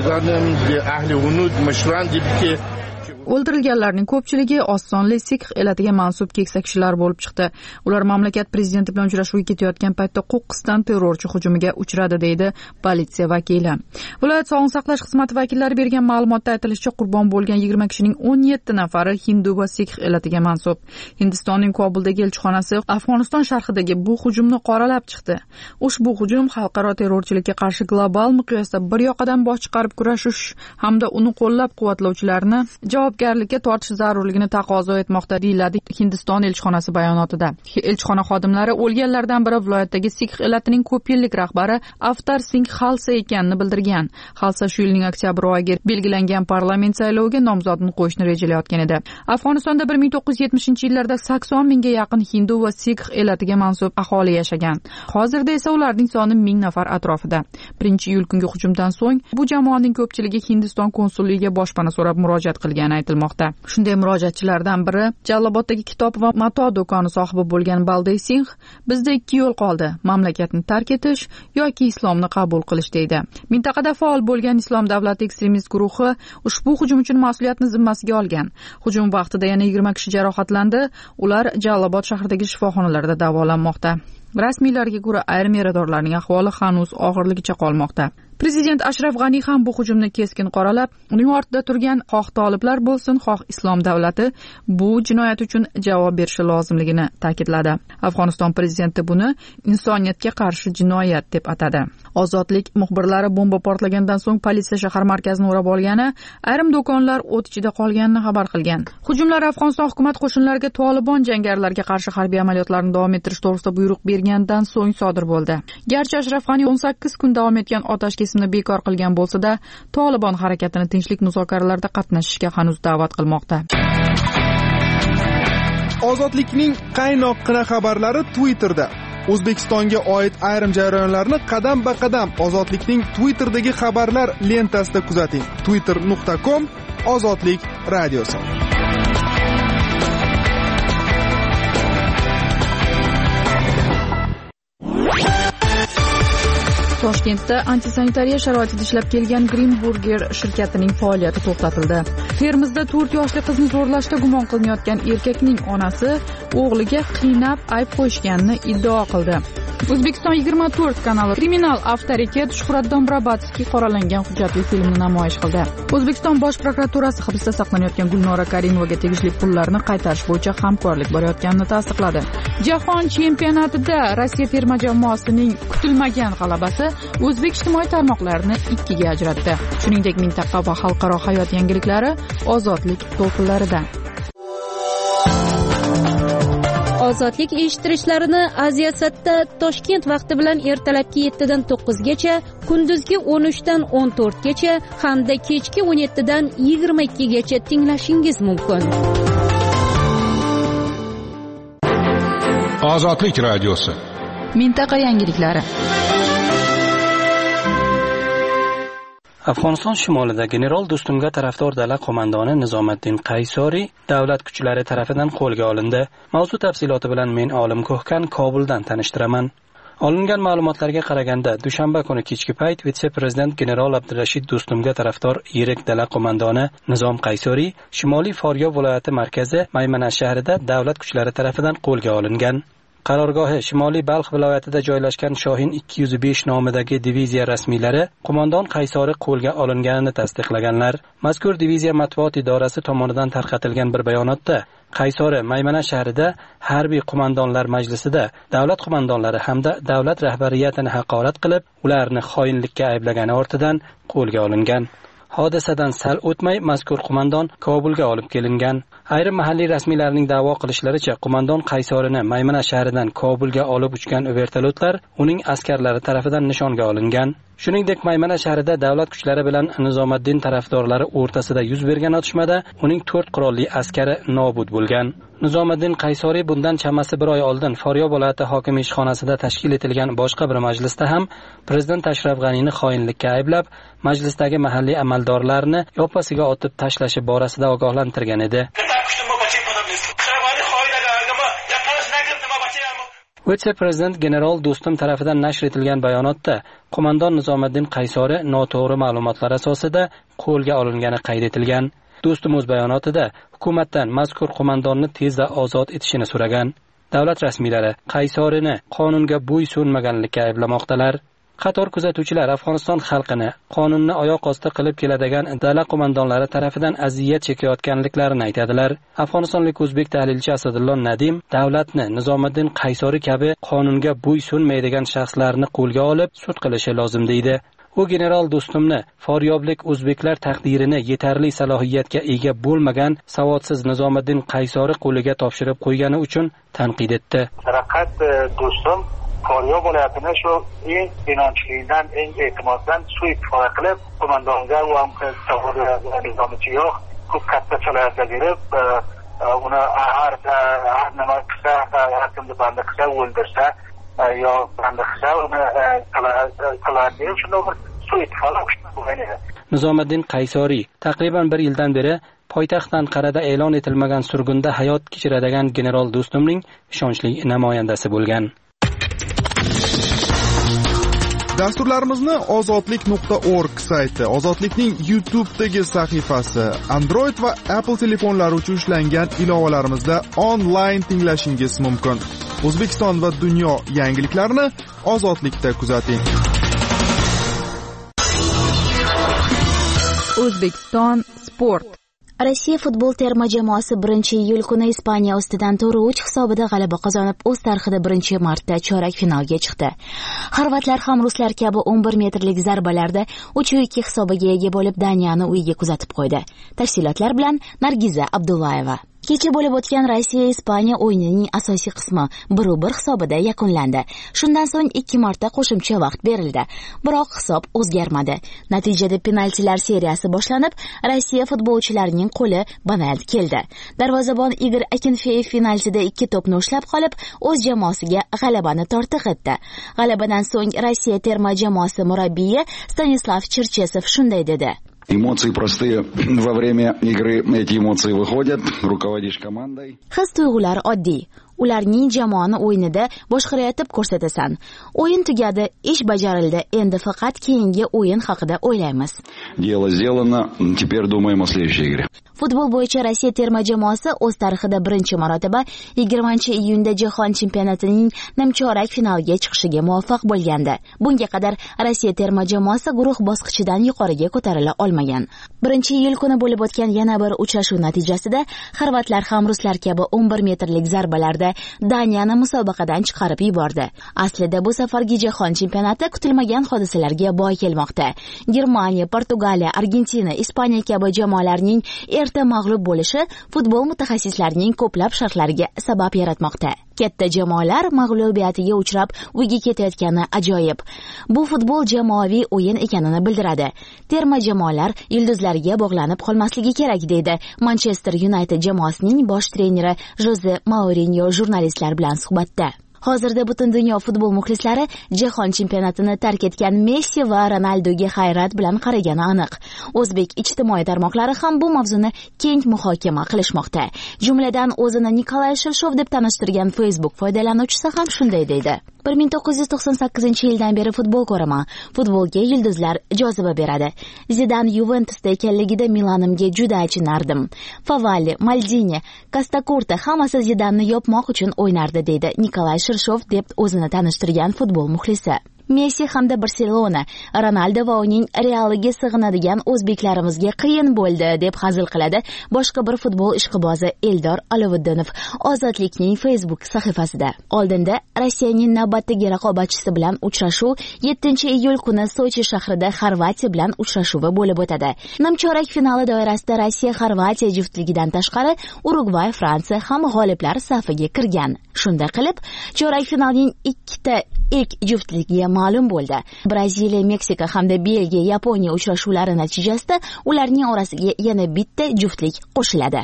Speaker 1: O'ldirilganlarning ko'pchiligi ostonli sikh elatiga mansub keksa kishilar bo'lib chiqdi. Ular mamlakat prezidenti bilan uchrashuvga ketayotgan paytda qo'qqisdan terrorchi hujumiga uchradi, deydi politsiya vakili. Viloyat sog'liqni saqlash xizmati vakillari bergan ma'lumotda aytilishicha, qurbon bo'lgan yigirma kishining o'n yetti nafari hindu va sikh elatiga mansub. Hindistonning Kobuldagi elchixonasi Afg'oniston sharqidagi bu hujumni qoralab chiqdi. Ushbu hujum xalqaro terrorchilikka qarshi global miqyosda bir yoqadan bosh chiqarib kurashish hamda uni qo'llab-quvvatlovchilarni javob javobgarlikka tortish zarurligini taqozo etmoqda, deyiladi Hindiston elchixonasi bayonotida. Elchixona xodimlari o'lganlardan biri viloyatdagi sikh elatining ko'p yillik rahbari Avtar Singh Khalsa ekanini bildirgan. Khalsa shu yilning oktyabr oyiga belgilangan parlament sayloviga nomzodini qo'yishni rejalayotgan edi. Afg'onistonda bir ming to'qqiz yuz yetmishinchi yillarda sakson mingga yaqin hindu va sikh elatiga mansub aholi yashagan. Hozirda esa ularning soni ming nafar atrofida. birinchi iyul kungi hujumdan so'ng bu jamoaning ko'pchiligi Hindiston konsulligiga boshpana so'rab murojaat qilgani aytilmoqda. Shunday murojaatchilardan biri Jaloloboddagi kitob va mato do'koni sohibi bo'lgan Balday Singh, bizda ikki yo'l qoldi: mamlakatni tark etish yoki islomni qabul qilish, deydi. Mintaqada faol bo'lgan Islom davlati ekstremist guruhi ushbu hujum uchun mas'uliyatni zimmasiga olgan. Hujum vaqtida yana yigirma kishi jarohatlandi. Ular Jalolobod shahridagi shifoxonalarda davolanmoqda. Rasmiylarga ko'ra, ayrim yaradorlarning ahvoli hanuz og'irligicha qolmoqda. Prezident Ashraf G'ani ham bu hujumni keskin qoralab, uning ortida turgan xoh toliblar bo'lsin, xoh islom davlati bu jinoyat uchun javob berishi lozimligini ta'kidladi. Afg'oniston prezidenti buni insoniyatga qarshi jinoyat deb atadi. Ozodlik muxbirlari bomba portlagandan so'ng politsiya shahar markazini o'rab olgani, ayrim do'konlar o't ichida qolganini xabar qilgan. Hujumlar Afg'oniston hukumat qo'shinlariga Tolibon jangarilarga qarshi harbiy amaliyotlarni davom ettirish to'g'risida buyruq bergandan so'ng sodir bo'ldi. Garchi Ashraf G'ani o'n sakkiz kun davom etgan otash kesimni bekor qilgan bo'lsa-da, Tolibon harakatini tinchlik muzokaralarida qatnashishga hanuz da'vat qilmoqda.
Speaker 6: Ozodlikning qaynoqqina xabarlari Twitterda. O'zbekistonga oid ayrim jarayonlarni qadam-ba-qadam Ozodlikning Twitter'dagi xabarlar lentasida kuzating. twitter nuqta com Ozodlik radiosi.
Speaker 1: Toshkentda antisanitariya sharoitida ishlab kelgan Green Burger shirkatining faoliyati to'xtatildi. Termizda to'rt yoshli qizni zo'rlashda gumon qilinayotgan erkakning onasi o'g'liga qiynab ayb qo'yishganini iddao qildi. O'zbekiston yigirma to'rt kanali kriminal avtoritet Shuhrat Dombrabatskiy qoralangan hujjatli filmni namoyish qildi. O'zbekiston Bosh prokuraturasi hibsda saqlanayotgan Gulnora Karimovaga tegishli pullarni qaytarish bo'yicha hamkorlik borayotganini tasdiqladi. Jahon chempionatida Rossiya terma jamoasining kutilmagan g'alabasi o'zbek ijtimoiy tarmoqlarini ikkiga ajratdi. Shuningdek, mintaqa va xalqaro hayot yangiliklari ozodlik to'lqinlaridan.
Speaker 8: Ozodlik eshittirishlarini Aziyasatda Toshkent vaqti bilan ertalabki yetti dan to'qqiz gacha, kunduzgi o'n uch dan o'n to'rt gacha hamda kechki o'n yetti dan yigirma ikki gacha tinglashingiz mumkin.
Speaker 5: Ozodlik radiosi.
Speaker 1: Mintaqa yangiliklari.
Speaker 13: Afg'oniston shimolida general Do'stumga tarafdor dala qo'mondoni Nizomiddin Qaysoriy davlat kuchlari tomonidan qo'lga olindi. Mavzu tafsiloti bilan men Olim Ko'hkan Kobuldan tanishtiraman. Olingan ma'lumotlarga qaraganda, dushanba kuni kechki payt vitse-prezident general Abdurashid Do'stumga tarafdor yirik dala qo'mondoni Nizom Qaysoriy Shimoliy Foryob viloyati markazi Maymana shahrida davlat kuchlari tomonidan qo'lga olingan. Qarorgohi Shimoliy Balx viloyatida joylashgan Shohin ikki yuz besh nomidagi diviziya rasmiylari qo'mondon Qaysoriy qo'lga olinganini tasdiqlaganlar. Mazkur diviziya matbuot idorasi tomonidan tarqatilgan bir bayonotda Qaysoriy Maymana shahrida harbiy qo'mondonlar majlisida davlat qo'mondonlari hamda davlat rahbariyatini haqorat qilib, ularni xoinlikka ayblagani ortidan qo'lga olingan. Hodisadan sal o'tmay mazkur qo'mondon Kobulga olib kelingan. Ayrim mahalliy rasmiylarning da'vo qilishlaricha, qo'mondon Qaysorini Maymana shahridan Kobulga olib uchgan vertolyotlar uning askarlari tomonidan nishonga olingan. Shuningdek, Maymana shahrida davlat kuchlari bilan Nizomiddin tarafdorlari o'rtasida yuz bergan otishmada uning to'rt qurolli askari nobud bo'lgan. Nizomiddin Qaysoriy bundan chamasi bir oy oldin Foryob viloyati hokimi ishxonasida tashkil etilgan boshqa bir majlisda ham prezident Ashraf G'anini xoinlikka ayblab, majlisdagi mahalliy amaldorlarni yoppasiga otib tashlashi borasida ogohlantirgan edi. Vitse-prezident general Do'stum tomonidan nashr etilgan bayonotda qo'mondon Nizomiddin Qaysoriy noto'g'ri ma'lumotlar asosida qo'lga olingani qayd etilgan. Do'stum o'z bayonotida hukumatdan mazkur qo'mondonni tezda ozod etishini so'ragan. Davlat rasmiylari Qaysorini qonunga bo'ysunmaganlikka ayblamoqdalar. Qator kuzatuvchilar Afg'oniston xalqini qonunni oyoq osti qilib keladigan dala qo'mondonlari tomonidan aziyat chekayotganliklarini aytadilar. Afg'onistonlik o'zbek tahlilchi Asadullo Nadim davlatni Nizomiddin Qaysoriy kabi qonunga bo'ysunmaydigan shaxslarni qo'lga olib sud qilishi lozim deydi. U general Do'stumni Foryoblik o'zbeklar taqdirini yetarli salohiyatga ega bo'lmagan savodsiz Nizomiddin Qaysoriy qo'liga topshirib qo'ygani uchun tanqid etdi.
Speaker 14: Faqat Do'stum Foryob viloyatini shu eng inonchlidan, eng e'timoddan suiistifoda qilib, qo'mondonga va nizomichiga ko'p katta salohiyatlar berib, uni har har nima qilsa, har kimni banda qilsa, o'ldirsa yo banda qilsa, uni qiladi. Shunday bir suiistifoda bo'lgan edi.
Speaker 13: Nizomiddin Qaysoriy taqriban bir yildan beri poytaxt Anqarada e'lon etilmagan surgunda hayot kechiradigan general Do'stumning ishonchli namoyandasi bo'lgan.
Speaker 6: Dasturlarimizni ozodlik nuqta org sayti, Ozodlikning YouTube'dagi sahifasi, Android va Apple telefonlari uchun ishlangan ilovalarimizda onlayn tinglashingiz mumkin. O'zbekiston va dunyo yangiliklarini Ozodlikda kuzating.
Speaker 1: O'zbekiston sport.
Speaker 15: Rossiya futbol terma jamoasi birinchi iyul kuni Ispaniya ustidan to'rt uch hisobida g'alaba qozonib, o'z tarixida birinchi marta chorak finalga chiqdi. Xorvatlar ham ruslar kabi o'n bir metrlik zarbalarda uch ikki hisobiga ega bo'lib, Daniyani uyiga kuzatib qo'ydi. Tafsilotlar bilan Nargiza Abdullayeva. Kecha bo'lib o'tgan Rossiya-Ispaniya o'yinining asosiy qismi bir bir hisobida yakunlandi. Shundan so'ng ikki marta qo'shimcha vaqt berildi. Biroq hisob o'zgarmadi. Natijada penaltilar seriyasi boshlanib, Rossiya futbolchilarining qo'li banal keldi. Darvozabon Igor Akinfeyev penaltida ikki to'pni ushlab qolib, o'z jamoasiga g'alabani tortiq etdi. G'alabadan so'ng Rossiya terma jamoasi murabbiyi Stanislav Cherchesov shunday dedi:
Speaker 16: Эмоции простые. Во время игры эти эмоции выходят. Руководишь командой.
Speaker 15: His-tuyg'ular oddiy. Ularning jamoani o'yinida boshqaratib ko'rsatasan. O'yin tugadi, ish bajarildi. Endi faqat keyingi o'yin haqida o'ylaymiz.
Speaker 16: Дело сделано. Теперь думаем о следующей игре.
Speaker 15: Futbol bo'yicha Rossiya terma jamoasi o'z tarixida birinchi marotaba yigirmanchi iyunda jahon chempionatining nimchorak finaliga chiqishiga muvaffaq bo'lgandi. Bunga qadar Rossiya terma jamoasi guruh bosqichidan yuqoriga ko'tarila olmagan. birinchi iyul kuni bo'lib o'tgan yana bir uchrashuv natijasida xorvatlar ham ruslar kabi o'n bir metrlik zarbalarda Daniyani musobaqadan chiqarib yubordi. Aslida bu safargi jahon chempionati kutilmagan hodisalarga boy kelmoqda. Germaniya, Portugaliya, Argentina, Ispaniya kabi jamoalarning erta mag'lub bo'lishi futbol mutaxassislarining ko'plab sharhlariga sabab yaratmoqda. Katta jamoalar mag'lubiyatiga uchrab uyga ketayotgani ajoyib. Bu futbol jamoaviy o'yin ekanini bildiradi. Terma jamoalar yulduzlarga bog'lanib qolmasligi kerak, deydi Manchester United jamoasining bosh treneri Jose Mourinho jurnalistlar bilan suhbatda. Hozirda butun dunyo futbol muxlislari jahon chempionatini tark etgan Messi va Ronaldoga hayrat bilan qaragani aniq. O'zbek ijtimoiy tarmoqlari ham bu mavzuni keng muhokama qilishmoqda. Jumladan o'zini Nikolay Shirshov deb tanishtirgan Facebook foydalanuvchisi ham shunday deydi: bir ming to'qqiz yuz to'qson sakkizinchi yildan beri futbol ko'raman. Futbolga yulduzlar joziba beradi. Zidan Juventusda ekanligida Milanimga juda achinardim. Favalli, Maldini, Costa-Curta hammasi Zidanni yopmoq uchun o'ynardi, deydi Nikolay Shirshov deb o'zini tanishtirgan futbol muxlisi. Messi hamda Barselona, Ronaldo va uning Realiga sig'inadigan o'zbeklarimizga qiyin bo'ldi deb hazil qiladi boshqa bir futbol ishqibozi Eldor Alovuddinov Ozodlikning Facebook sahifasida. Oldinda Rossiyaning navbatdagi raqobatchisi bilan uchrashuv yettinchi iyul kuni Sochi shahrida Xorvatiya bilan uchrashuvi bo'lib o'tadi. Nimchorak finali doirasida Rossiya Xorvatiya juftligidan tashqari Urugvay, Fransiya ham g'oliblar safiga kirgan. Shunda qilib, chorak finalning ikkita ilk juftligiga ma'lum bo'ldi. Braziliya, Meksika hamda Belgiya, Yaponiya uchrashuvlari natijasida ularning orasiga yana bitta juftlik qo'shiladi.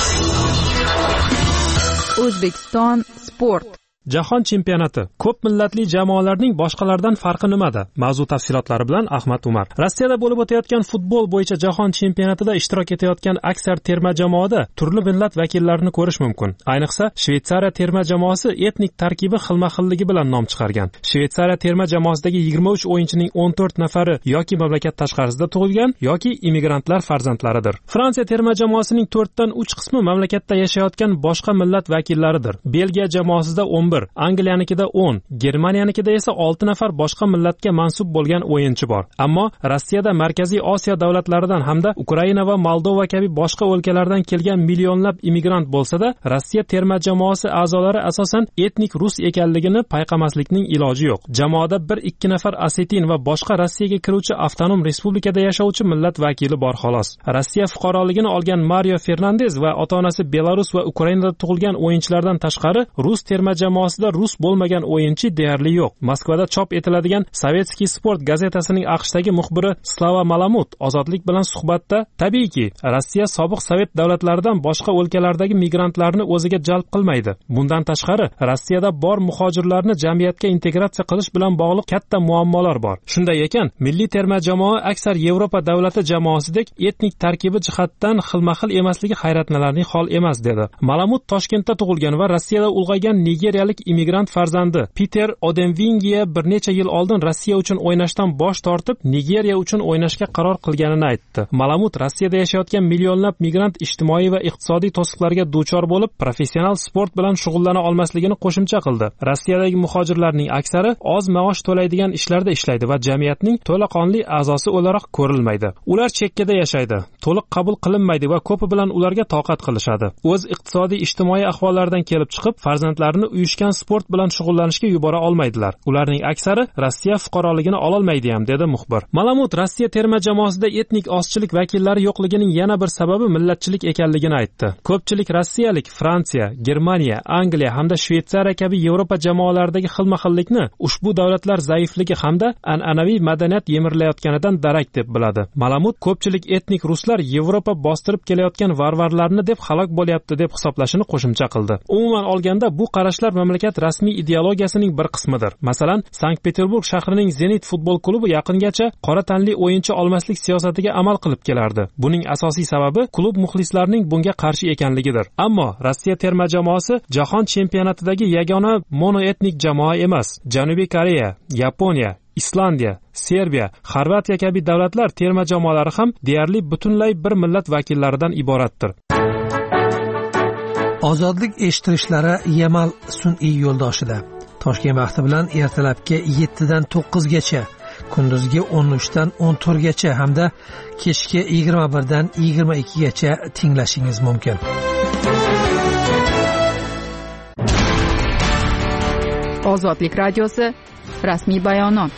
Speaker 1: O'zbekiston sport.
Speaker 12: Jahon chempionati. Ko'p millatli jamoalarning boshqalardan farqi nimada? Mavzu tafsilotlari bilan Ahmad Umar. Rossiyada bo'lib o'tayotgan futbol bo'yicha jahon chempionatida ishtirok etayotgan aksar terma jamoada turli millat vakillarini ko'rish mumkin. Ayniqsa, Shveysariya terma jamoasi etnik tarkibi xilma-xilligi bilan nom chiqargan. Shveysariya terma jamoasidagi yigirma uch o'yinchining o'n to'rt nafari yoki mamlakat tashqarisida tug'ilgan yoki immigrantlar farzandlaridir. Fransiya terma jamoasining to'rtdan uch qismi mamlakatda yashayotgan boshqa millat vakillaridir. Belgiya jamoasida o'n bir, Angliyanikida o'n, Germaniyanikida esa olti nafar boshqa millatga mansub bo'lgan o'yinchi bor. Ammo Rossiyada Markaziy Osiyo davlatlaridan hamda Ukraina va Moldova kabi boshqa o'lkalardan kelgan millionlab immigrant bo'lsa-da, Rossiya terma jamoasi a'zolari asosan etnik rus ekanligini payqamaslikning iloji yo'q. Jamoada bir ikki nafar Osetin va boshqa Rossiyaga kiruvchi avtonom respublikada yashovchi millat vakili bor xolos. Rossiya fuqaroligini olgan Mario Fernandes va ota-onasi Belarus va Ukrainada tug'ilgan o'yinchilardan tashqari rus terma jamoasi rus bo'lmagan o'yinchi deyarli yo'q. Moskvada chop etiladigan Sovetskiy sport gazetasining AQShdagi muxbiri Slava Malamut ozodlik bilan suhbatda tabiiyki Rossiya sobiq sovet davlatlaridan boshqa o'lkalardagi migrantlarni o'ziga jalb qilmaydi. Bundan tashqari Rossiyada bor muhojirlarni jamiyatga integratsiya qilish bilan bog'liq katta muammolar bor. Shunday ekan, milliy terma jamoa aksar Yevropa davlati jamoasidek etnik tarkibi jihatdan xilma-xil emasligi hayratlanarli hol emas, dedi. Malamut Toshkentda tug'ilgan va Rossiyada ulg'aygan nigeriyalik rossiyalik immigrant farzandi Peter Odemvingiya bir necha yil oldin Rossiya uchun o'ynashdan bosh tortib, Nigeriya uchun o'ynashga qaror qilganini aytdi. Malamut Rossiyada yashayotgan millionlab migrant ijtimoiy va iqtisodiy to'siqlarga duchor bo'lib, professional sport bilan shug'ullana olmasligini qo'shimcha qildi. Rossiyadagi muhojirlarning aksari oz maosh to'laydigan ishlarda ishlaydi va jamiyatning to'laqonli a'zosi o'laroq ko'rilmaydi. Ular chekkada yashaydi, to'liq qabul qilinmaydi va ko'pi bilan ularga toqat qilishadi. O'z iqtisodiy ijtimoiy ahvollaridan kelib chiqib, farzandlarini uyushgan sport bilan shug'ullanishga yubora olmaydilar. Ularning aksari Rossiya fuqaroligini ololmaydi ham, dedi muxbir. Malamut Rossiya terma jamoasida etnik ozchilik vakillari yo'qligining yana bir sababi millatchilik ekanligini aytdi. Ko'pchilik rossiyalik Fransiya, Germaniya, Angliya hamda Shveysariya kabi Yevropa jamoalaridagi xilma-xillikni ushbu davlatlar zaifligi hamda an'anaviy madaniyat yemirilayotganidan darak deb biladi. Malamut ko'pchilik etnik ruslar Yevropa bostirib kelayotgan varvarlarni deb halok bo'lyapti deb hisoblashini qo'shimcha qildi. Umuman olganda bu qarashlar mamlakat rasmiy ideologiyasining bir qismidir. Masalan, Sankt-Peterburg shahrining Zenit futbol klubi yaqingacha qora tanli o'yinchi olmaslik siyosatiga amal qilib kelardi. Buning asosiy sababi klub muxlislarining bunga qarshi ekanligidir. Ammo Rossiya terma jamoasi jahon chempionatidagi yagona monoetnik jamoa emas. Janubiy Koreya, Yaponiya, Islandiya, Serbiya, Xorvatiya kabi davlatlar terma jamoalari ham deyarli butunlay bir millat vakillaridan iboratdir.
Speaker 17: Ozodlik eshittirishlari Yamal sun'iy yo'ldoshida. Toshkent vaqti bilan ertalabki yetti dan to'qqiz gacha, kunduzgi o'n uch dan o'n to'rt gacha hamda kechki yigirma bir dan yigirma ikki gacha tinglashingiz mumkin.
Speaker 1: Ozodlik radiosi rasmiy bayonot.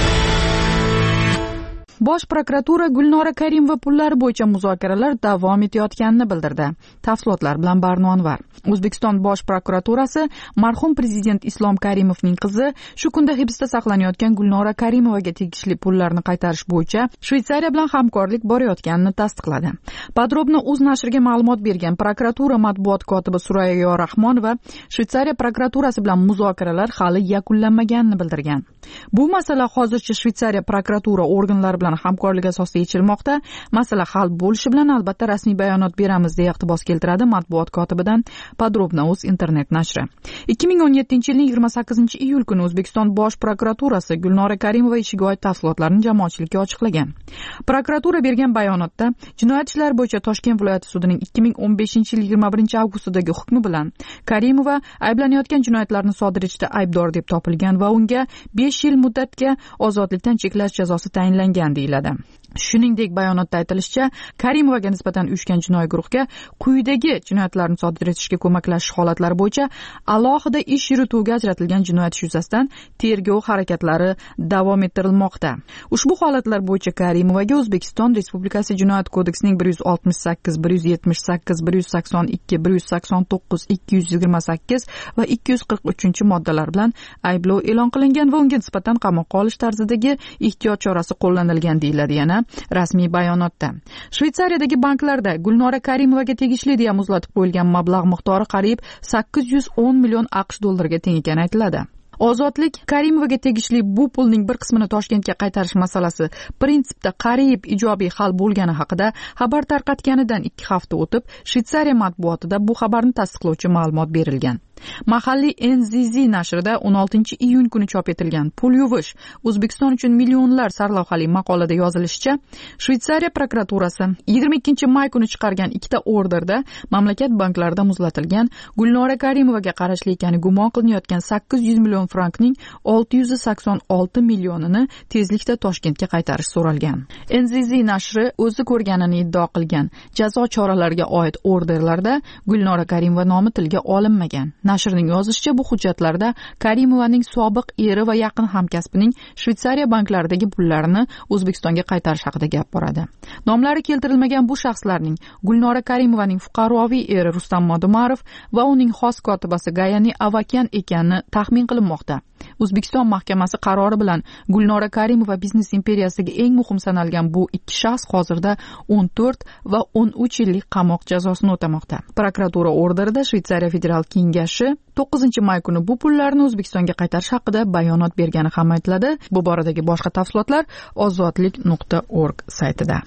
Speaker 1: Bosh prokuratura Gulnora Karimova pullari bo'yicha muzokaralar davom etayotganini bildirdi. Tafsilotlar bilan Barno Anvar. O'zbekiston Bosh prokuraturasi marhum prezident Islom Karimovning qizi shu kunda hibsda saqlanayotgan Gulnora Karimovaga tegishli pullarni qaytarish bo'yicha Shveysariya bilan hamkorlik borayotganini tasdiqladi. Podrobni o'z nashriga ma'lumot bergan prokuratura matbuot kotibi Suraya Yorahmonova Shveysariya prokuraturasi bilan muzokaralar hali yakunlanmaganini bildirgan. Bu masala hozircha Shveysariya prokuratura organlari bilan hamkorlik asosida yechilmoqda. Masala hal bo'lishi bilan albatta rasmiy bayonot beramiz deya iqtibos keltiradi matbuot kotibidan Podrobna o'z internet nashri. ikki ming o'n yettinchi yilning yigirma sakkizinchi iyul kuni O'zbekiston Bosh prokuraturasi Gulnora Karimova ishiga oid tafsilotlarni jamoatchilikka ochiqlagan. Prokuratura bergan bayonotda jinoyat ishlari bo'yicha Toshkent viloyati sudining ikki ming o'n beshinchi yil yigirma birinchi avgustdagi hukmi bilan Karimova ayblanayotgan jinoyatlarni sodir etishda aybdor deb topilgan va unga besh yil muddatga ozodlikdan cheklash jazosi tayinlangan deyiladi. Shuningdek, bayonotda aytilishicha, Karimovaga nisbatan uyushgan jinoiy guruhga quyidagi jinoyatlarni sodir etishga ko'maklashish holatlari bo'yicha alohida ish yurituvga ajratilgan jinoyat ishi yuzasidan tergov harakatlari davom ettirilmoqda. Ushbu holatlar bo'yicha Karimovaga O'zbekiston Respublikasi Jinoyat kodeksining bir yuz oltmish sakkiz, bir yuz yetmish sakkiz, bir yuz sakson ikki, bir yuz sakson to'qqiz, ikki yuz yigirma sakkiz va ikki yuz qirq uchinchi moddalar bilan ayblov e'lon qilingan va unga nisbatan qamoqqa olish tarzidagi ehtiyot chorasi qo'llanilgan deyiladi yana rasmiy bayonotda. Shveysariyadagi banklarda Gulnora Karimovaga tegishli deya muzlatib qo'yilgan mablag' miqdori qariyb sakkiz yuz o'n million AQSh dollariga teng ekani aytiladi. Ozodlik Karimovaga tegishli bu pulning bir qismini Toshkentga qaytarish masalasi prinsipda qariyb ijobiy hal bo'lgani haqida xabar tarqatganidan ikki hafta o'tib, Shveysariya matbuotida bu xabarni tasdiqlovchi ma'lumot berilgan. Mahalliy N Z Z nashrida o'n oltinchi iyun kuni chop etilgan Pul yuvish O'zbekiston uchun millionlar sarlavhali maqolada yozilishicha, Shveysariya prokuraturasi yigirma ikkinchi may kuni chiqargan ikkita orderda mamlakat banklarida muzlatilgan Gulnora Karimovaga qarashli ekani gumon qilinayotgan sakkiz yuz million frankning olti yuz sakson olti millionini tezlikda Toshkentga qaytarish so'ralgan. N Z Z nashri o'zi ko'rganini iddao qilgan jazo choralariga oid orderlarda Gulnora Karimova nomi tilga olinmagan. Nashrning yozishicha, bu hujjatlarda Karimovaning sobiq eri va yaqin hamkasbining Shveysariya banklaridagi pullarini O'zbekistonga qaytarish haqida gap boradi. Nomlari keltirilmagan bu shaxslarning Gulnora Karimovaning fuqaroviy eri Rustam Madumarov va uning xos kotibasi Gayani Avakyan ekani taxmin qilinmoqda. O'zbekiston mahkamasi qarori bilan Gulnora Karimova biznes imperiyasidagi eng muhim sanalgan bu ikki shaxs hozirda o'n to'rt va o'n uch yillik qamoq jazosini o'tamoqda. Prokuratura orderida Shveysariya federal kengashi to'qqizinchi may kuni bu pullarni O'zbekistonga qaytarish haqida bayonot bergani ham aytiladi. Bu boradagi boshqa tafsilotlar ozodlik nuqta org saytida.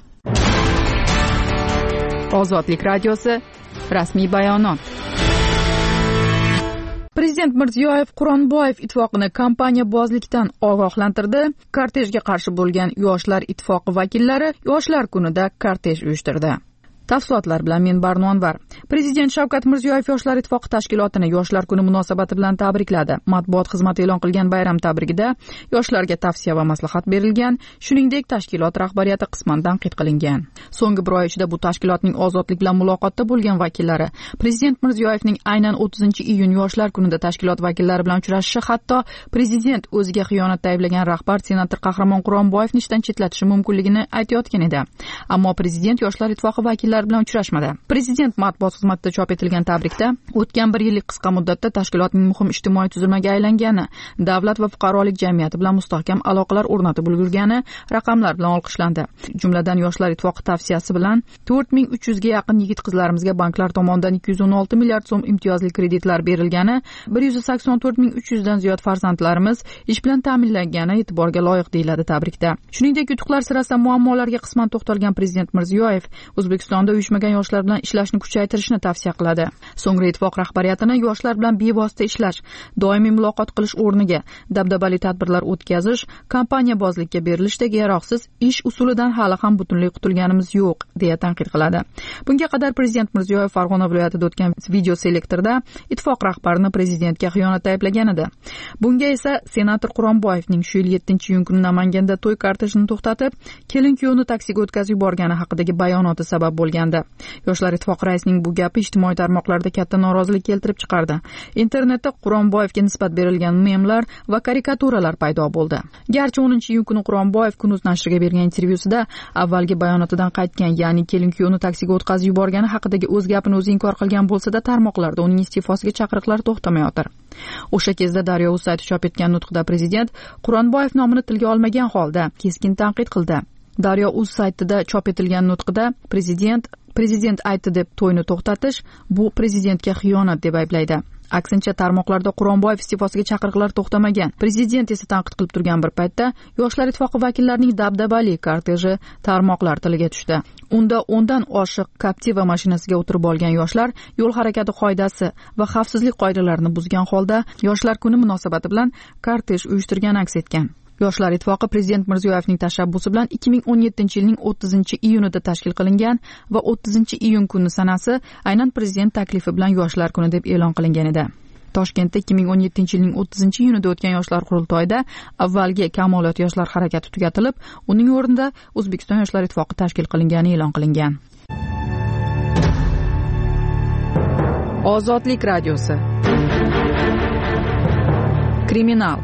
Speaker 1: Ozodlik radiosi rasmiy bayonot. Prezident Mirziyoyev Quronboyev ittifoqini kompaniyabozlikdan ogohlantirdi. Kortejga qarshi bo'lgan Yoshlar ittifoqi vakillari Yoshlar kunida kortej uyushtirdi. Tafsilotlar bilan men Barnonvar. Prezident Shavkat Mirziyoyev Yoshlar ittifoqi tashkilotini Yoshlar kuni munosabati bilan tabrikladi. Matbuot xizmati e'lon qilgan bayram tabrigida yoshlarga tavsiya va maslahat berilgan, shuningdek tashkilot rahbariyati qisman tanqid qilingan. So'nggi bir oy ichida bu tashkilotning ozodlik bilan muloqotda bo'lgan vakillari Prezident Mirziyoyevning aynan o'ttizinchi iyun Yoshlar kunida tashkilot vakillari bilan uchrashishi, hatto prezident o'ziga xiyonatda ayblagan rahbar senator Qahramon Quronboyevni ishdan chetlatishi mumkinligini aytayotgan edi. Ammo prezident Yoshlar ittifoqi vakillari bilan uchrashmadi. Prezident matbuot xizmatida chop etilgan tabrikda o'tgan bir yillik qisqa muddatda tashkilotning muhim ijtimoiy tuzilmaga aylangani, davlat va fuqarolik jamiyati bilan mustahkam aloqalar o'rnatib ulgurgani raqamlar bilan olqishlandi. Jumladan Yoshlar ittifoqi tavsiyasi bilan to'rt ming uch yuzga yaqin yigit-qizlarimizga banklar tomonidan ikki yuz o'n olti milliard so'm imtiyozli kreditlar berilgani, bir yuz sakson to'rt ming uch yuzdan ziyod farzandlarimiz ish bilan ta'minlangani e'tiborga loyiq deyiladi tabrikda. Shuningdek, yutuqlar sirasida muammolarga qisman to'xtalgan Prezident Mirziyoyev O'zbekistonda uyushmagan yoshlar bilan ishlashni kuchaytirishni tavsiya qiladi. So'ngra ittifoq rahbariyatini yoshlar bilan bevosita ishlash, doimiy muloqot qilish o'rniga dabdabali tadbirlar o'tkazish, kompaniyabozlikka berilishdagi yaroqsiz ish usulidan hali ham butunlay qutulganimiz yo'q, deya tanqid qiladi. Bunga qadar Prezident Mirziyoyev Farg'ona viloyatida o'tgan video selektorda ittifoq rahbarini prezidentga xiyonatda ayblagan edi. Bunga esa senator Quronboyevning shu yil yettinchi iyun kuni Namanganda to'y kortejini to'xtatib, kelin-kuyovni taksiga o'tkazib yuborgani haqidagi bayonoti sabab bo'lgan. Yoshlar ittifoqi raisining bu gapi ijtimoiy tarmoqlarda katta norozilik keltirib chiqardi. Internetda Quronboyevga nisbat berilgan memlar va karikaturalar paydo bo'ldi. Garchi o'ninchi iyun kuni Quronboyev Kunuz nashriga bergan intervyusida avvalgi bayonotidan qaytgan, ya'ni kelin-kuyovni taksiga o'tkazib yuborgani haqidagi o'z gapini o'zi inkor qilgan bo'lsa-da, tarmoqlarda uning iste'fosiga chaqiriqlar to'xtamayotir. O'sha kezda Daryo.uz sayti chop etgan nutqida prezident Quronboyev nomini tilga olmagan holda keskin tanqid qildi. Daryo.uz saytida chop etilgan nutqida prezident prezident aytdi deb to'yni to'xtatish bu prezidentga xiyonat deb ayblaydi. Aksincha, tarmoqlarda Quronboyev iste'fosiga chaqiriqlar to'xtamagan. Prezident esa tanqid qilib turgan bir paytda Yoshlar ittifoqi vakillarining dabdabali korteji tarmoqlar tiliga tushdi. Unda o'ndan oshiq Captiva mashinasiga o'tirib olgan yoshlar yo'l harakati qoidasi va xavfsizlik qoidalarini buzgan holda Yoshlar kuni munosabati bilan kortej uyushtirgani aks etgan. Yoshlar ittifoqi Prezident Mirziyoyevning tashabbusi bilan ikki ming o'n yettinchi yilning o'ttizinchi iyunida tashkil qilingan va o'ttizinchi iyun kuni sanasi aynan prezident taklifi bilan Yoshlar kuni deb e'lon qilingan edi. Toshkentda ikki ming o'n yettinchi yilning o'ttizinchi iyunida o'tgan yoshlar qurultoyida avvalgi Kamolot yoshlar harakati tugatilib, uning o'rnida O'zbekiston Yoshlar ittifoqi tashkil qilingani e'lon qilingan. Ozodlik radiosi. Kriminal.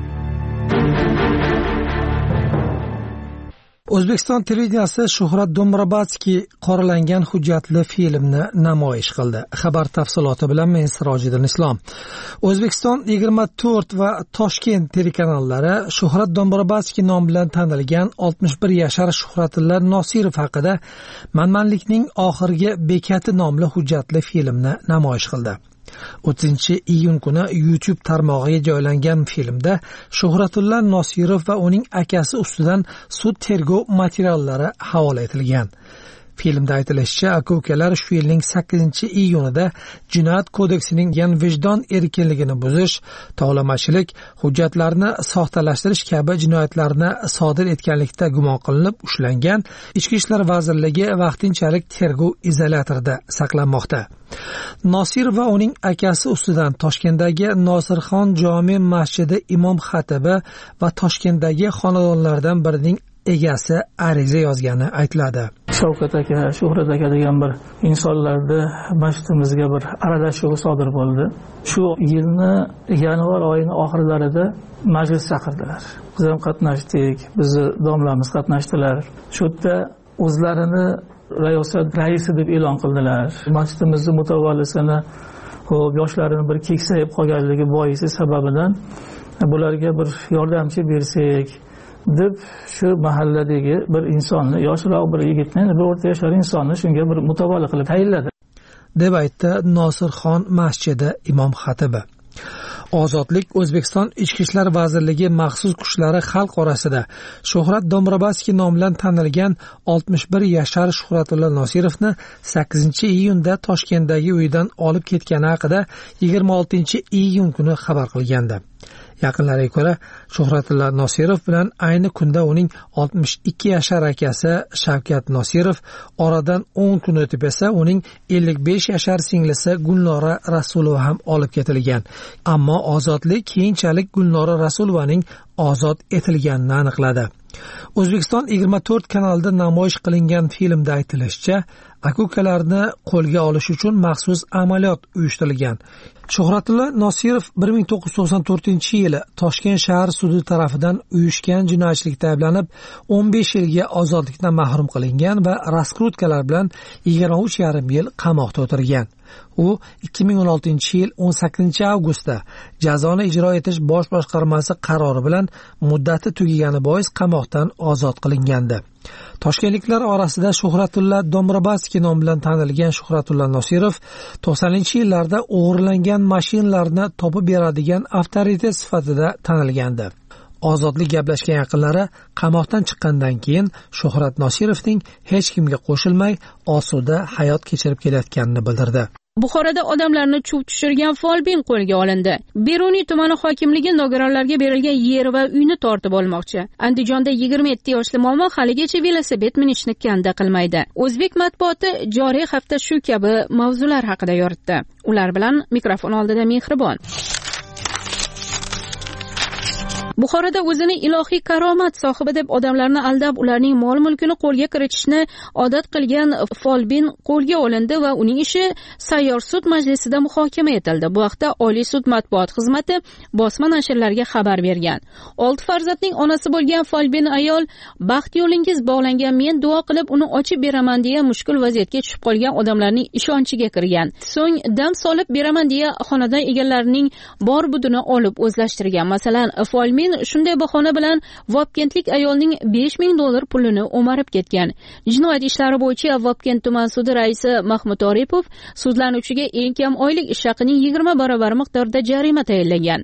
Speaker 17: O'zbekiston televideniyasi Shuhrat Do'mbrobadskiy qoralangan hujjatli filmni namoyish qildi. Xabar tafsiloti bilan men Sirojiddin Islom. O'zbekiston yigirma to'rt va Toshkent telekanallari Shuhrat Do'mbrobadskiy nomi bilan tanilgan oltmish bir yashar Shuhratilla Nosirov haqida Manmanlikning oxirgi bekati nomli hujjatli filmni namoyish qildi. o'ttizinchi iyun kuni YouTube tarmog'iga joylangan filmda Shuhratulla Nosirov va uning akasi ustidan sud tergov materiallari havola etilgan. Filmda aytilishicha, aka-ukalar shu yilning sakkizinchi iyunida Jinoyat kodeksining yan vijdon erkinligini buzish, tovlamachilik, hujjatlarni soxtalashtirish kabi jinoyatlarni sodir etganlikda gumon qilinib ushlangan. Ichki ishlar vazirligi vaqtinchalik tergov izolyatorida saqlanmoqda. Nosir va uning akasi ustidan Toshkentdagi Nosirxon jome masjidi imom xatibi va Toshkentdagi xonadonlardan birining egasi ariza yozgani aytiladi.
Speaker 18: Shavkat aka, Shuhrat aka degan bir insonlarda masjidimizga bir aralashuv sodir bo'ldi. Shu yilni yanvar oyining oxirlarida majlis chaqirdilar. Biz ham qatnashdik, bizni domlamiz qatnashdilar. Shu yerda o'zlarini rayosat raisi deb e'lon qildilar. Masjidimizni mutavallisini, xo'p, yoshlarini bir keksayib qolganligi boisi sababidan bularga bir yordamchi bersak deb shu mahalladagi bir insonni, yoshroq bir yigitni, bir o'rta yoshli insonni shunga bir mutavalli qilib tayinladi,
Speaker 17: deb aytdi Nosirxon masjidi imom xatibi. Ozodlik O'zbekiston Ichki ishlar vazirligi maxsus kuchlari xalq orasida Shuhrat Domrobaskiy nomi bilan tanilgan oltmish bir yashar Shuhratulla Nosirovni sakkizinchi iyunda Toshkentdagi uyidan olib ketgani haqida yigirma oltinchi iyun kuni xabar qilgandi. Yaqinlariga ko'ra, Shuhratulla Nosirov bilan ayni kunda uning oltmish ikki yashar akasi Shavkat Nosirov, oradan o'n kun o'tib esa uning ellik besh yashar singlisi Gulnora Rasulova ham olib ketilgan. Ammo Ozodlik keyinchalik Gulnora Rasulovaning ozod etilganini aniqladi. O'zbekiston yigirma to'rt kanalida namoyish qilingan filmda aytilishicha, akukalarni qo'lga olish uchun maxsus amaliyot uyushtirilgan. Shuhratulla Nosirov bir ming to'qqiz yuz to'qson to'rtinchi yili Toshkent shahar sudi tomonidan uyushgan jinoyatchilikda ayblanib o'n besh yilga ozodlikdan mahrum qilingan va raskrutkalar bilan yigirma uch yarim yil qamoqda o'tirgan. U ikki ming o'n oltinchi yil o'n sakkizinchi avgustda jazoni ijro etish bosh boshqarmasi qarori bilan muddati tugagani bois qamoqdan ozod qilingandi. Toshkentliklar orasida Shuhratulla Domrobaskiy nomi bilan tanilgan Shuhratulla Nosirov to'qsoninchi yillarda o'g'irlangan mashinalarni topib beradigan avtoritet sifatida tanilgandi. Ozodlik gaplashgan yaqinlari qamoqdan chiqqandan keyin Shuhrat Nosirovning hech kimga qo'shilmay osuda hayot kechirib kelayotganini bildirdi.
Speaker 8: Buxoroda odamlarni chuv tushirgan folbin qo'lga olindi. Beruniy tumani hokimligi nogironlarga berilgan yer va uyni tortib olmoqchi. Andijonda yigirma yetti yoshli momo haligacha velosiped minishni kanda qilmaydi. O'zbek matbuoti joriy hafta shu kabi mavzular haqida yoritdi. Ular bilan mikrofon oldida Mehribon. Buxoroda o'zini ilohiy karomat sohibi deb odamlarni aldab, ularning mol-mulkini qo'lga kiritishni odat qilgan folbin qo'lga olindi va uning ishi sayyor sud majlisida muhokama etildi. Bu haqda Oliy sud matbuot xizmati bosma nashrlarga xabar bergan. olti farzandning onasi bo'lgan folbin ayol, baxt yo'lingiz bog'langan, men duo qilib uni ochib beraman deya mushkul vaziyatga tushib qolgan odamlarning ishonchiga kirgan. So'ng dam solib beraman deya xonadon egalarining bor budini olib o'zlashtirgan. Masalan, folbin shunday bahona bilan Vobkentlik ayolning besh ming dollar pulini o'marib ketgan. Jinoyat ishlari bo'yicha Vobkent tuman sudi raisi Mahmud Oripov sudlanuvchiga eng kam oylik ish haqining yigirma barobar miqdorda jarima tayinlagan.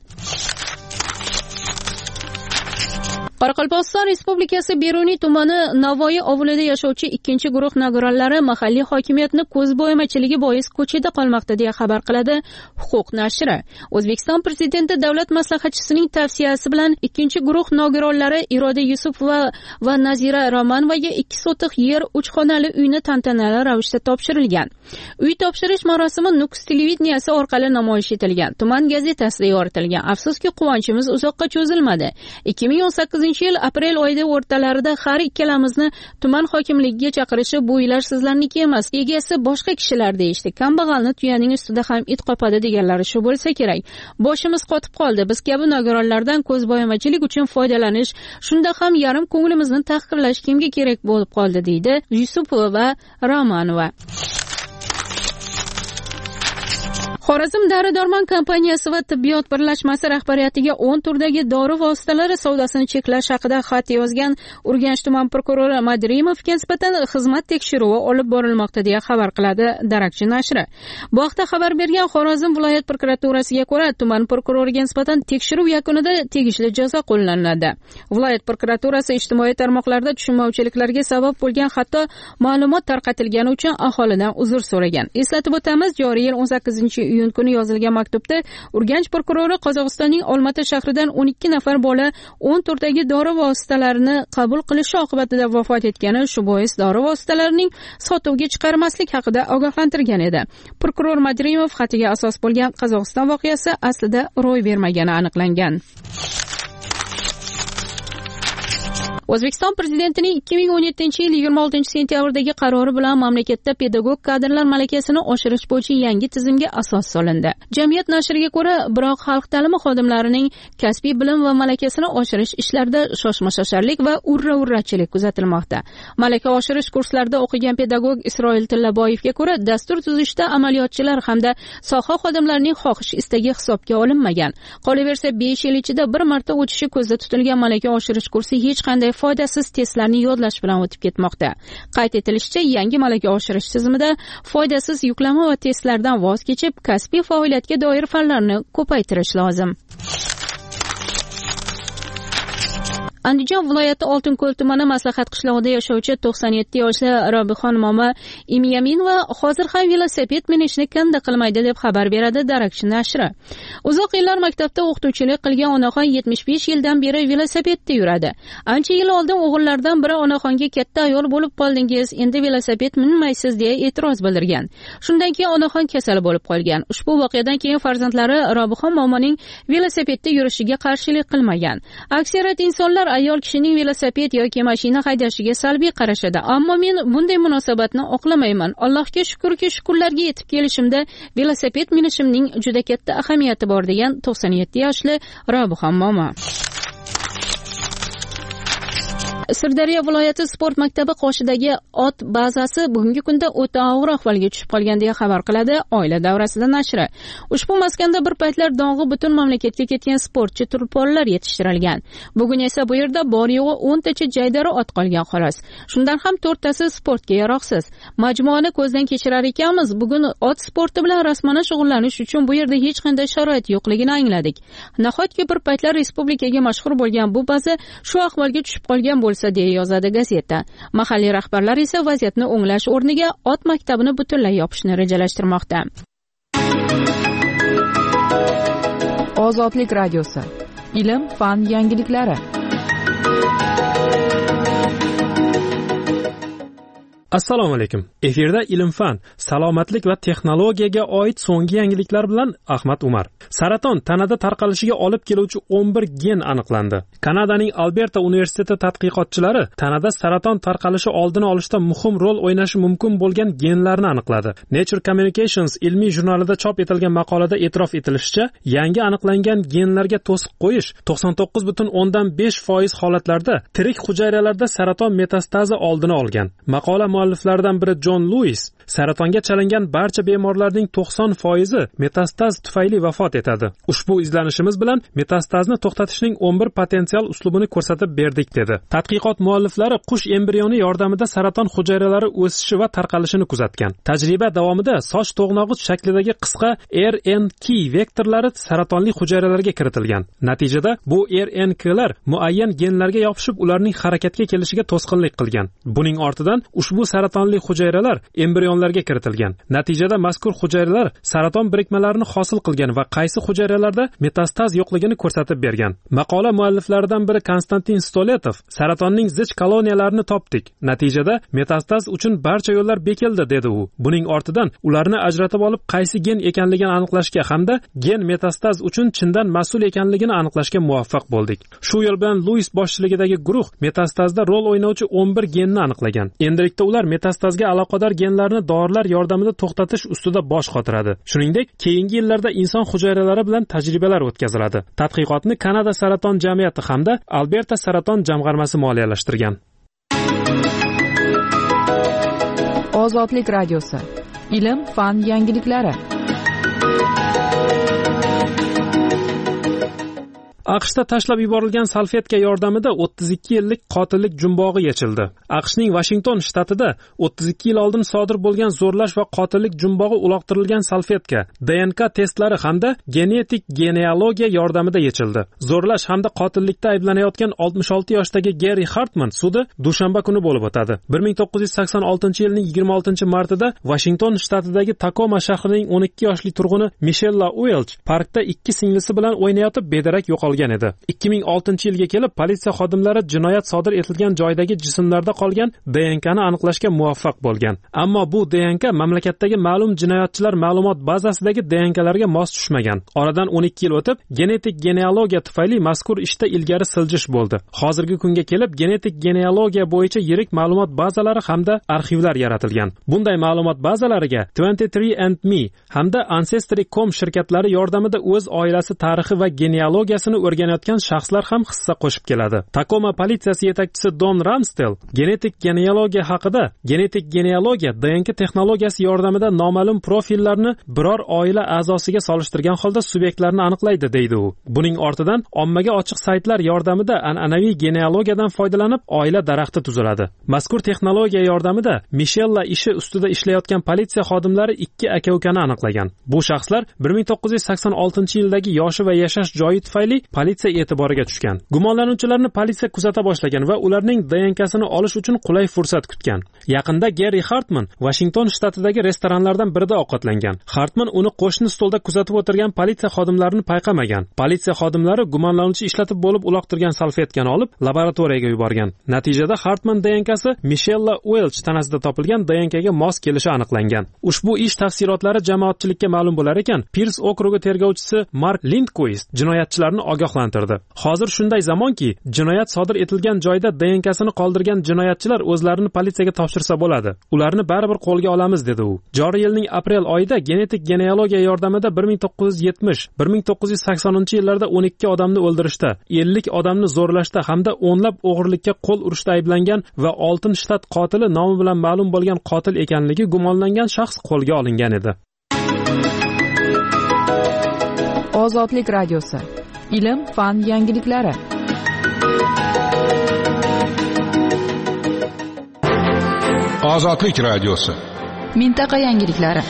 Speaker 8: Qoraqalpog'iston Respublikasi Beruniy tumani Navoiy ovulida yashovchi ikkinchi guruh nogironlari mahalliy hokimiyatni ko'zbo'yamachiligi bois ko'chada qolmoqda deya xabar qiladi Huquq nashri. O'zbekiston prezidenti davlat maslahatchisining tavsiyasi bilan ikkinchi guruh nogironlari Iroda Yusupova va Nazira Romanovga ikki sotix yer, uch xonali uyni tantanali ravishda topshirilgan. Uy topshirish marosimi Nukus televideniyasi orqali namoyish etilgan. Tuman gazetasida yoritilgan. Afsuski, quvonchimiz uzoqqa cho'zilmadi. ikki ming o'n sakkizinchi yil aprel oyida o'rtalarida har ikkalamizni tuman hokimligiga chaqirishi bu uylar sizlarniki emas, egasi boshqa kishilar deyishdi. Kambag'alni tuyaning ustida ham it qopadi deganlari shu bo'lsa kerak. Boshimiz qotib qoldi. Biz kabi nogironlardan ko'zbo'yamachilik uchun foydalanish, shunda ham yarim ko'nglimizni tahqirlash kimga kerak bo'lib qoldi, deydi Yusupova va Romanova. Xorazm Dori-Dormon kompaniyasi va tibbiyot birlashmasi rahbariyatiga o'n turdagi dori vositalari savdosini cheklash haqida xat yozgan Urganch tuman prokurori Madrimovga nisbatan xizmat tekshiruvi olib borilmoqda deya xabar qiladi Darakchi nashri. Bu haqda xabar bergan Xorazm viloyat prokuraturasiga ko'ra, tuman prokuroriga nisbatan tekshiruv yakunida tegishli jazo qo'llaniladi. Viloyat prokuraturasi ijtimoiy tarmoqlarda tushunmovchiliklarga sabab bo'lgan, hatto ma'lumot tarqatilgani uchun aholidan uzr so'ragan. Eslatib o'tamiz, joriy yil o'n sakkizinchi iyun kuni yozilgan maktubda Urganch prokurori Qozog'istonning Olmata shahridan o'n ikki nafar bola o'n turdagi dori vositalarini qabul qilishi oqibatida vafot etgani, shu bois dori vositalarining sotuvga chiqarmaslik haqida ogohlantirgan edi. Prokuror Madrimov xatiga asos bo'lgan Qozog'iston voqeasi aslida ro'y bermagani aniqlangan. O'zbekiston prezidentining ikki ming o'n yettinchi yil yigirma oltinchi sentyabrdagi qarori bilan mamlakatda pedagog kadrlar malakasini oshirish bo'yicha yangi tizimga asos solindi. Jamiyat nashriga ko'ra, biroq xalq ta'limi xodimlarining kasbiy bilim va malakasini oshirish ishlarida shoshma-shosharlik va urra-urrachilik kuzatilmoqda. Malaka oshirish kurslarida o'qigan pedagog Isroil Tillaboyevga ko'ra, dastur tuzishda amaliyotchilar hamda soha xodimlarining xohish istagi hisobga olinmagan. Qolaversa, besh yil ichida bir marta o'tishi ko'zda tutilgan malaka oshirish kursi hech qanday bunday foydasiz testlarni yodlash bilan o'tib ketmoqda. Qayd etilishicha, yangi malaka oshirish tizimida foydasiz yuklama va testlardan voz kechib, kasbiy faoliyatga doir fanlarni ko'paytirish lozim. Andijon viloyati Oltinko'l tumani Maslahat qishlog'ida yashovchi to'qson yetti yoshli Robixon momo Imyaminova hozir ham velosiped minishni kanda qilmaydi deb xabar beradi Darakchi nashri. Uzoq yillar maktabda o'qituvchilik qilgan onaxon yetmish besh yildan beri velosipedda yuradi. Ancha yil oldin o'g'illardan biri onaxonga katta ayol bo'lib qoldingiz, endi velosiped minmaysiz deya e'tiroz bildirgan. Shundan keyin onaxon kasal bo'lib qolgan. Ushbu voqeadan keyin farzandlari Robixon momoning velosipedda yurishiga qarshilik qilmagan. Aksariyat insonlar ayol kishining velosiped yoki mashina haydashiga salbiy qarashadi, ammo men bunday munosabatni oqlamayman. Allohga shukrki, shu kunlarga yetib kelishimda velosiped minishimning juda katta ahamiyati bor degan to'qson yetti yoshli Robixon momo. Sirdaryo viloyati sport maktabi qoshidagi ot bazasi bugungi kunda o'ta og'ir ahvolga tushib qolgan deya xabar qiladi Oila davrasida nashri. Ushbu maskanda bir paytlar dong'i butun mamlakatga ketgan sportchi turponlar yetishtirilgan. Bugun esa bu yerda bor yo'g'i o'n tacha jaydari ot qolgan xolos. Shundan ham to'rttasi sportga yaroqsiz. Majmuani ko'zdan kechirar ekanmiz, bugun ot sporti bilan rasmana shug'ullanish uchun bu yerda hech qanday sharoit yo'qligini angladik. Nahotki bir paytlar respublikaga mashhur bo'lgan bu baza shu ahvolga tushib qolgan bo'lsa deya yozadi gazeta. Mahalliy rahbarlar esa vaziyatni o'nglash o'rniga ot maktabini butunlay yopishni rejalashtirmoqda.
Speaker 1: Ozodlik radiosi. Ilm, fan yangiliklari.
Speaker 12: Assalomu alaykum. Efirda ilm-fan, salomatlik va texnologiyaga oid so'nggi yangiliklar bilan Ahmad Umar. Saraton tanada tarqalishiga olib keluvchi o'n bir gen aniqlandi. Kanadaning Alberta universiteti tadqiqotchilari tanada saraton tarqalishi oldini olishda muhim rol o'ynashi mumkin bo'lgan genlarni aniqladi. Nature Communications ilmiy jurnalida chop etilgan maqolada e'tirof etilishicha, yangi aniqlangan genlarga to'siq qo'yish to'qson to'qqiz butun o'ndan besh foiz holatlarda tirik hujayralarda saraton metastazi oldini olgan. Maqola mualliflaridan biri John Lewis saratonga chalingan barcha bemorlarning to'qson foizi metastaz tufayli vafot etadi. Ushbu izlanishimiz bilan metastazni to'xtatishning o'n bir potensial uslubini ko'rsatib berdik dedi. Tadqiqot mualliflari qush embrioni yordamida saraton hujayralari o'sishi va tarqalishini kuzatgan. Tajriba davomida soch to'g'nog'ich shaklidagi qisqa R N K vektorlari saratonli hujayralarga kiritilgan. Natijada bu R N K'lar muayyan genlarga yopishib, ularning harakatga kelishiga to'sqinlik qilgan. Buning ortidan ushbu saratonli hujayralar embrionlarga kiritilgan. Natijada mazkur hujayralar saraton birikmalarini hosil qilgan va qaysi hujayralarda metastaz yo'qligini ko'rsatib bergan. Maqola mualliflaridan biri Konstantin Stoletov saratonning zich koloniyalarini topdik. Natijada metastaz uchun barcha yo'llar bekildi dedi u. Buning ortidan ularni ajratib olib qaysi gen ekanligini aniqlashga hamda gen metastaz uchun chindan mas'ul ekanligini aniqlashga muvaffaq bo'ldik. Shu yo'l bilan Lewis boshchiligidagi guruh metastazda rol o'ynovchi o'n bir genni aniqlagan. Endilikda ular metastazga aloqador genlarni dorilar yordamida to'xtatish ustida bosh qotiradi. Shuningdek, keyingi yillarda inson hujayralari bilan tajribalar o'tkaziladi. Tadqiqotni Kanada saraton jamiyati hamda Alberta saraton jamg'armasi moliyalashtirgan.
Speaker 1: Ozodlik radiosi. Ilm, fan yangiliklari.
Speaker 12: AQShda tashlab yuborilgan salfetka yordamida o'ttiz ikki yillik qotillik jumbog'i yechildi. AQShning Washington shtatida o'ttiz ikki yil oldin sodir bo'lgan zo'rlash va qotillik jumbog'i uloqtirilgan salfetka D N K testlari hamda genetik genealogiya yordamida yechildi. Zo'rlash hamda qotillikda ayblanayotgan oltmish olti yoshdagi Gary Hartman sudi dushanba kuni bo'lib o'tadi. bir ming to'qqiz yuz sakson oltinchi yilning yigirma oltinchi martida Washington shtatidagi Tacoma shahrining o'n ikki yoshli turg'uni Michelle Welch parkda ikki singlisi bilan o'ynayotib bedarak yo'qolgan edi. ikki ming oltinchi yilga kelib politsiya xodimlari jinoyat sodir etilgan joydagi jismlarda qolgan D N K'ni aniqlashga muvaffaq bo'lgan. Ammo bu D N K mamlakatdagi ma'lum jinoyatchilar ma'lumot bazasidagi D N K'larga mos tushmagan. Oradan o'n ikki yil o'tib, genetik genealogiya tufayli mazkur ishda ilgari siljish bo'ldi. Hozirgi kunga kelib genetik genealogiya bo'yicha yirik ma'lumot bazalari hamda arxivlar yaratilgan. Bunday ma'lumot bazalariga twenty-three and me hamda Ancestry dot com shirkatlari yordamida o'z oilasi tarixi va genealogiyasini o'rganayotgan shaxslar ham hissa qo'shib keladi. Takoma politsiyasi yetakchisi Don Ramstel genetik genealogiya haqida genetik genealogiya D N K texnologiyasi yordamida noma'lum profillarni biror oila a'zosiga solishtirgan holda subyektlarni aniqlaydi deydi u. Buning ortidan ommaga ochiq saytlar yordamida an'anaviy genealogiyadan foydalanib oila daraxti tuziladi. Mazkur texnologiya yordamida Mishella ishi ustida ishlayotgan politsiya xodimlari ikki aka-ukani aniqlagan. Bu shaxslar bir ming to'qqiz yuz sakson oltinchi yildagi yoshi va yashash joyi tufayli politsiya e'tiboriga tushgan. Gumonlanuvchilarni politsiya kuzata boshlagan va ularning D N K-sini olish uchun qulay fursat kutgan. Yaqinda Geri Hartman Washington shtatidagi restoranlardan birida ovqatlangan. Hartman uni qo'shni stolda kuzatib o'tirgan politsiya xodimlarini payqamagan. Politsiya xodimlari gumonlanuvchi ishlatib bo'lib uloqtirgan salfetkani olib laboratoriyaga yuborgan. Natijada Hartman D N K-si Mishella Welch tanasida topilgan D N K-ga mos kelishi aniqlangan. Ushbu ish tafsilotlari jamoatchilikka ma'lum bo'lar ekan, Pirs okrugi tergovchisi Mark Lindquist jinoyatchilarni ogohlantirdi. Hozir shunday zamonki, jinoyat sodir etilgan joyda D N K-sini qoldirgan jinoyatchilar o'zlarini politsiyaga topshirsa bo'ladi. Ularni baribir qo'lga olamiz dedi u. Joriy yilning aprel oyida genetik genealogiya yordamida bir ming to'qqiz yuz yetmish bir ming to'qqiz yuz saksoninchi yillarda o'n ikki odamni o'ldirishda, ellik odamni zo'rlashda hamda o'nlab o'g'irlikka qo'l urishda ayblangan va oltin shtat qotili nomi bilan ma'lum bo'lgan qotil ekanligi gumonlangan shaxs qo'lga olingan edi.
Speaker 1: Ozodlik radiosi. Ilm, fan yangiliklari.
Speaker 5: Ozodlik radiosi.
Speaker 1: Mintaqa yangiliklari.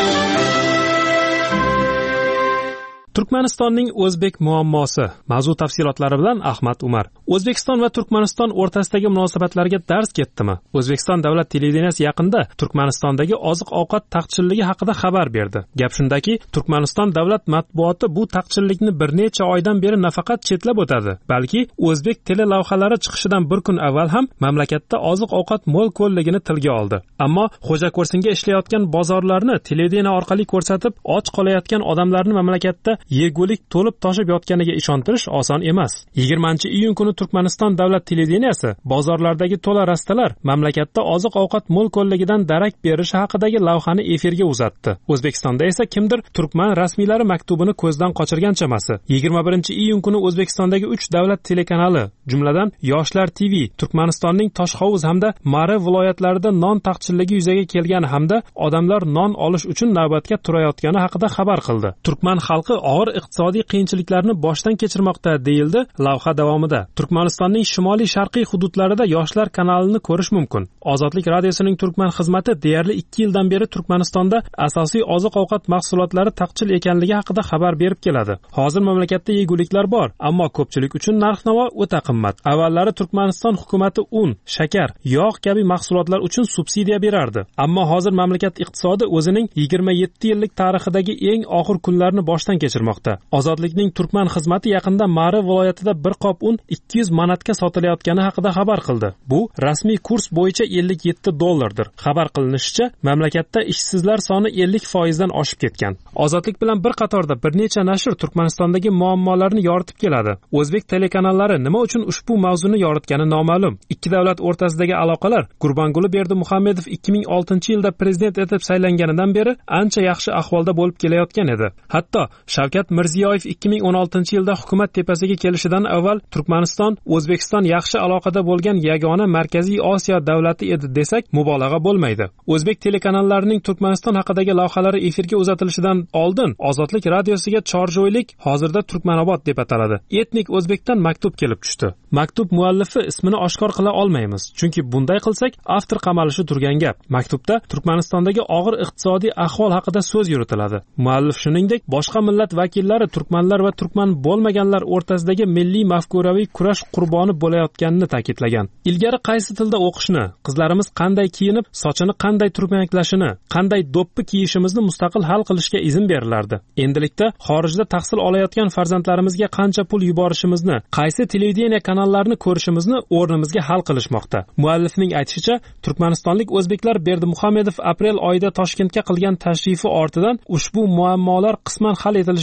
Speaker 12: Turkmanistonning o'zbek muammosi mavzu tafsilotlari bilan Ahmad Umar. O'zbekiston va Turkmaniston o'rtasidagi munosabatlarga darz ketdimi? O'zbekiston davlat televideniyasi yaqinda Turkmanistondagi oziq-ovqat taqchilligi haqida xabar berdi. Gap shundaki, Turkmaniston davlat matbuoti bu taqchillikni bir necha oydan beri nafaqat chetlab o'tadi, balki o'zbek telelavhalari chiqishidan bir kun avval ham mamlakatda oziq-ovqat mo'l ko'lligini tilga oldi. Ammo xo'ja ko'rsinga ishlayotgan bozorlarni televideniya orqali ko'rsatib, och qolayotgan odamlarni mamlakatda yegulik to'lib toshib yotganiga ishontirish oson emas. yigirmanchi iyun kuni Turkmaniston davlat televideniyasi bozorlardagi to'la rastalar mamlakatda oziq-ovqat mo'l ko'lligidan darak berishi haqidagi lavhani efirga uzatdi. O'zbekistonda esa kimdir turkman rasmiylari maktubini ko'zdan qochirgan chamasi. yigirma birinchi iyun kuni O'zbekistondagi uch davlat telekanali, jumladan Yoshlar T V, Turkmanistonning Toshhovuz hamda Mari viloyatlarida non taqchilligi yuzaga kelgan hamda odamlar non olish uchun navbatga turayotgani haqida xabar qildi. Turkman xalqi og'ir iqtisodiy qiyinchiliklarni boshdan kechirmoqda deyildi lavha davomida. Turkmanistonning shimoliy sharqiy hududlarida Yoshlar kanalini ko'rish mumkin. Ozodlik radiosining turkman xizmati deyarli ikki yildan beri Turkmanistonda asosiy oziq-ovqat mahsulotlari taqchil ekanligi haqida xabar berib keladi. Hozir mamlakatda yeguliklar bor, ammo ko'pchilik uchun narx-navo o'ta qimmat. Avvallari Turkmaniston hukumatı un, shakar, yog' kabi mahsulotlar uchun subsidiya berardi. Ammo hozir mamlakat iqtisodi o'zining yigirma yetti yillik tarixidagi eng og'ir kunlarni boshdan kechirmoqda. Ozodlikning turkman xizmati yaqinda Mari viloyatida bir qop un ikki yuz manatga sotilayotgani haqida xabar qildi. Bu rasmiy kurs bo'yicha ellik yetti dollardir. Xabar qilinishicha, mamlakatda ishsizlar soni ellik foizdan oshib ketgan. Ozodlik bilan bir qatorda bir necha nashr Turkmanistondagi muammolarni yoritib keladi. O'zbek telekanallari nima uchun ushbu mavzuni yoritgani noma'lum. Ikki davlat o'rtasidagi aloqalar Gurbanguli Berdimuhamedov ikki ming oltinchi yilda prezident etib saylanganidan beri ancha yaxshi ahvolda bo'lib kelayotgan edi. Hatto Shavkat Mirziyoyev ikki ming o'n oltinchi yilda hukumat tepasiga kelishidan avval Turkmaniston O'zbekiston yaxshi aloqada bo'lgan yagona Markaziy Osiyo davlati edi desak mubolag'a bo'lmaydi. O'zbek telekanallarining Turkmaniston haqidagi lavhalari efirga uzatilishidan oldin Ozodlik radiosiga chorjoylik, hozirda Turkmanobod deb ataladi, etnik o'zbekdan maktub kelib tushdi. Maktub muallifi ismini oshkor qila olmaymiz, chunki bunday qilsak avtor qamalishi turgan gap. Maktubda Turkmanistondagi og'ir iqtisodiy ahvol haqida so'z yuritiladi. Muallif shuningdek boshqa millat vakillari turkmanlar va turkman bo'lmaganlar o'rtasidagi milliy mafkuraviy kurash qurboni bo'layotganini ta'kidlagan. Ilgari qaysi tilda o'qishni, qizlarimiz qanday kiyinib, sochini qanday turmaklashini, qanday do'ppi kiyishimizni mustaqil hal qilishga izn berilardi. Endilikda xorijda tahsil olayotgan farzandlarimizga qancha pul yuborishimizni, qaysi televideniya kanallarini ko'rishimizni o'rnimizga hal qilishmoqda. Muallifning aytishicha, turkmanistonlik o'zbeklar Berdimuhamedov aprel oyida Toshkentga qilgan tashrifi ortidan ushbu muammolar qisman hal etilishi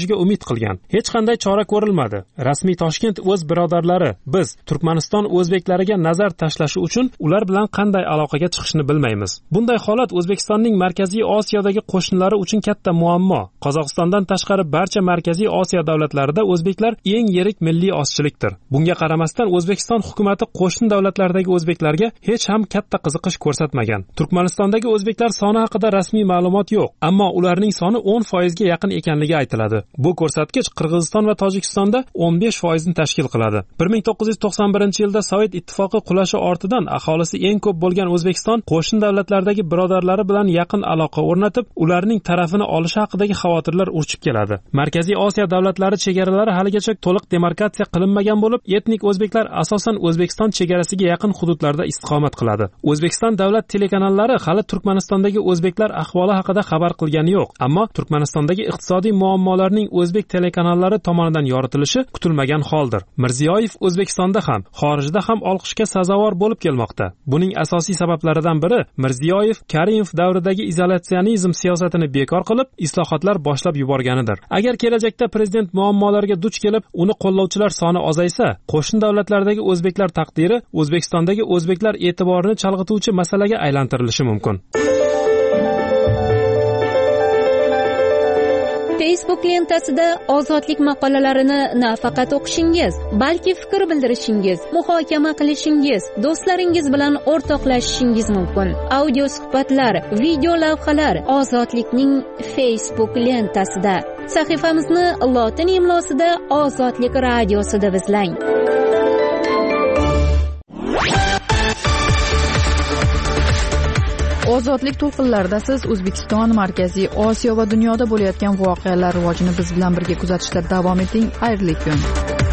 Speaker 12: bo'lishiga umid qilgan. Hech qanday chora ko'rilmadi. Rasmiy Toshkent o'z birodarlari, biz Turkmaniston o'zbeklariga nazar tashlashi uchun ular bilan qanday aloqaga chiqishni bilmaymiz. Bunday holat O'zbekistonning Markaziy Osiyodagi qo'shnilari uchun katta muammo. Qozog'istondan tashqari barcha Markaziy Osiyo davlatlarida o'zbeklar eng yirik milliy ozchilikdir. Bunga qaramasdan O'zbekiston hukumatı qo'shni davlatlardagi o'zbeklarga hech ham katta qiziqish ko'rsatmagan. Turkmanistondagi o'zbeklar soni haqida rasmiy ma'lumot yo'q, ammo ularning soni o'n foizga yaqin ekanligi aytiladi. Bu ko'rsatkich Qirg'iziston va Tojikistonda o'n besh foizni tashkil qiladi. bir ming to'qqiz yuz to'qson birinchi yilda Sovet ittifoqi qulashi ortidan aholisi eng ko'p bo'lgan O'zbekiston qo'shni davlatlardagi birodarlari bilan yaqin aloqa o'rnatib, ularning tarafini olishi haqidagi xavotirlar urchib keladi. Markaziy Osiyo davlatlari chegaralari haligacha to'liq demarkatsiya qilinmagan bo'lib, etnik o'zbeklar asosan O'zbekiston chegarasiga yaqin hududlarda istiqomat qiladi. O'zbekiston davlat telekanallari hali Turkmanistondagi o'zbeklar ahvoli haqida xabar qilgani yo'q, ammo Turkmanistondagi iqtisodiy muammolarning o'zbek telekanallari tomonidan yoritilishi kutilmagan holdir. Mirziyoyev O'zbekistonda ham, xorijda ham olqishga sazovor bo'lib kelmoqda. Buning asosiy sabablaridan biri Mirziyoyev Karimov davridagi izolyasionizm siyosatini bekor qilib, islohotlar boshlab yuborganidir. Agar kelajakda prezident muammolarga duch kelib, uni qo'llovchilar soni ozaysa, qo'shni davlatlardagi o'zbeklar taqdiri O'zbekistondagi o'zbeklar e'tiborini chalg'ituvchi masalaga aylantirilishi mumkin.
Speaker 8: Facebook lentasida ozodlik maqolalarini nafaqat o'qishingiz, balki fikr bildirishingiz, muhokama qilishingiz, do'stlaringiz bilan o'rtoqlashishingiz mumkin. Audio suhbatlar, video lavhalar ozodlikning Facebook lentasida. Sahifamizni lotin imlosida Ozodlik radiosi deb izlang.
Speaker 1: Ozodlik to'lqinlarida siz O'zbekiston, Markaziy Osiyo va dunyoda bo'layotgan voqealar rivojini biz bilan birga kuzatishda davom eting. Xayrli kun.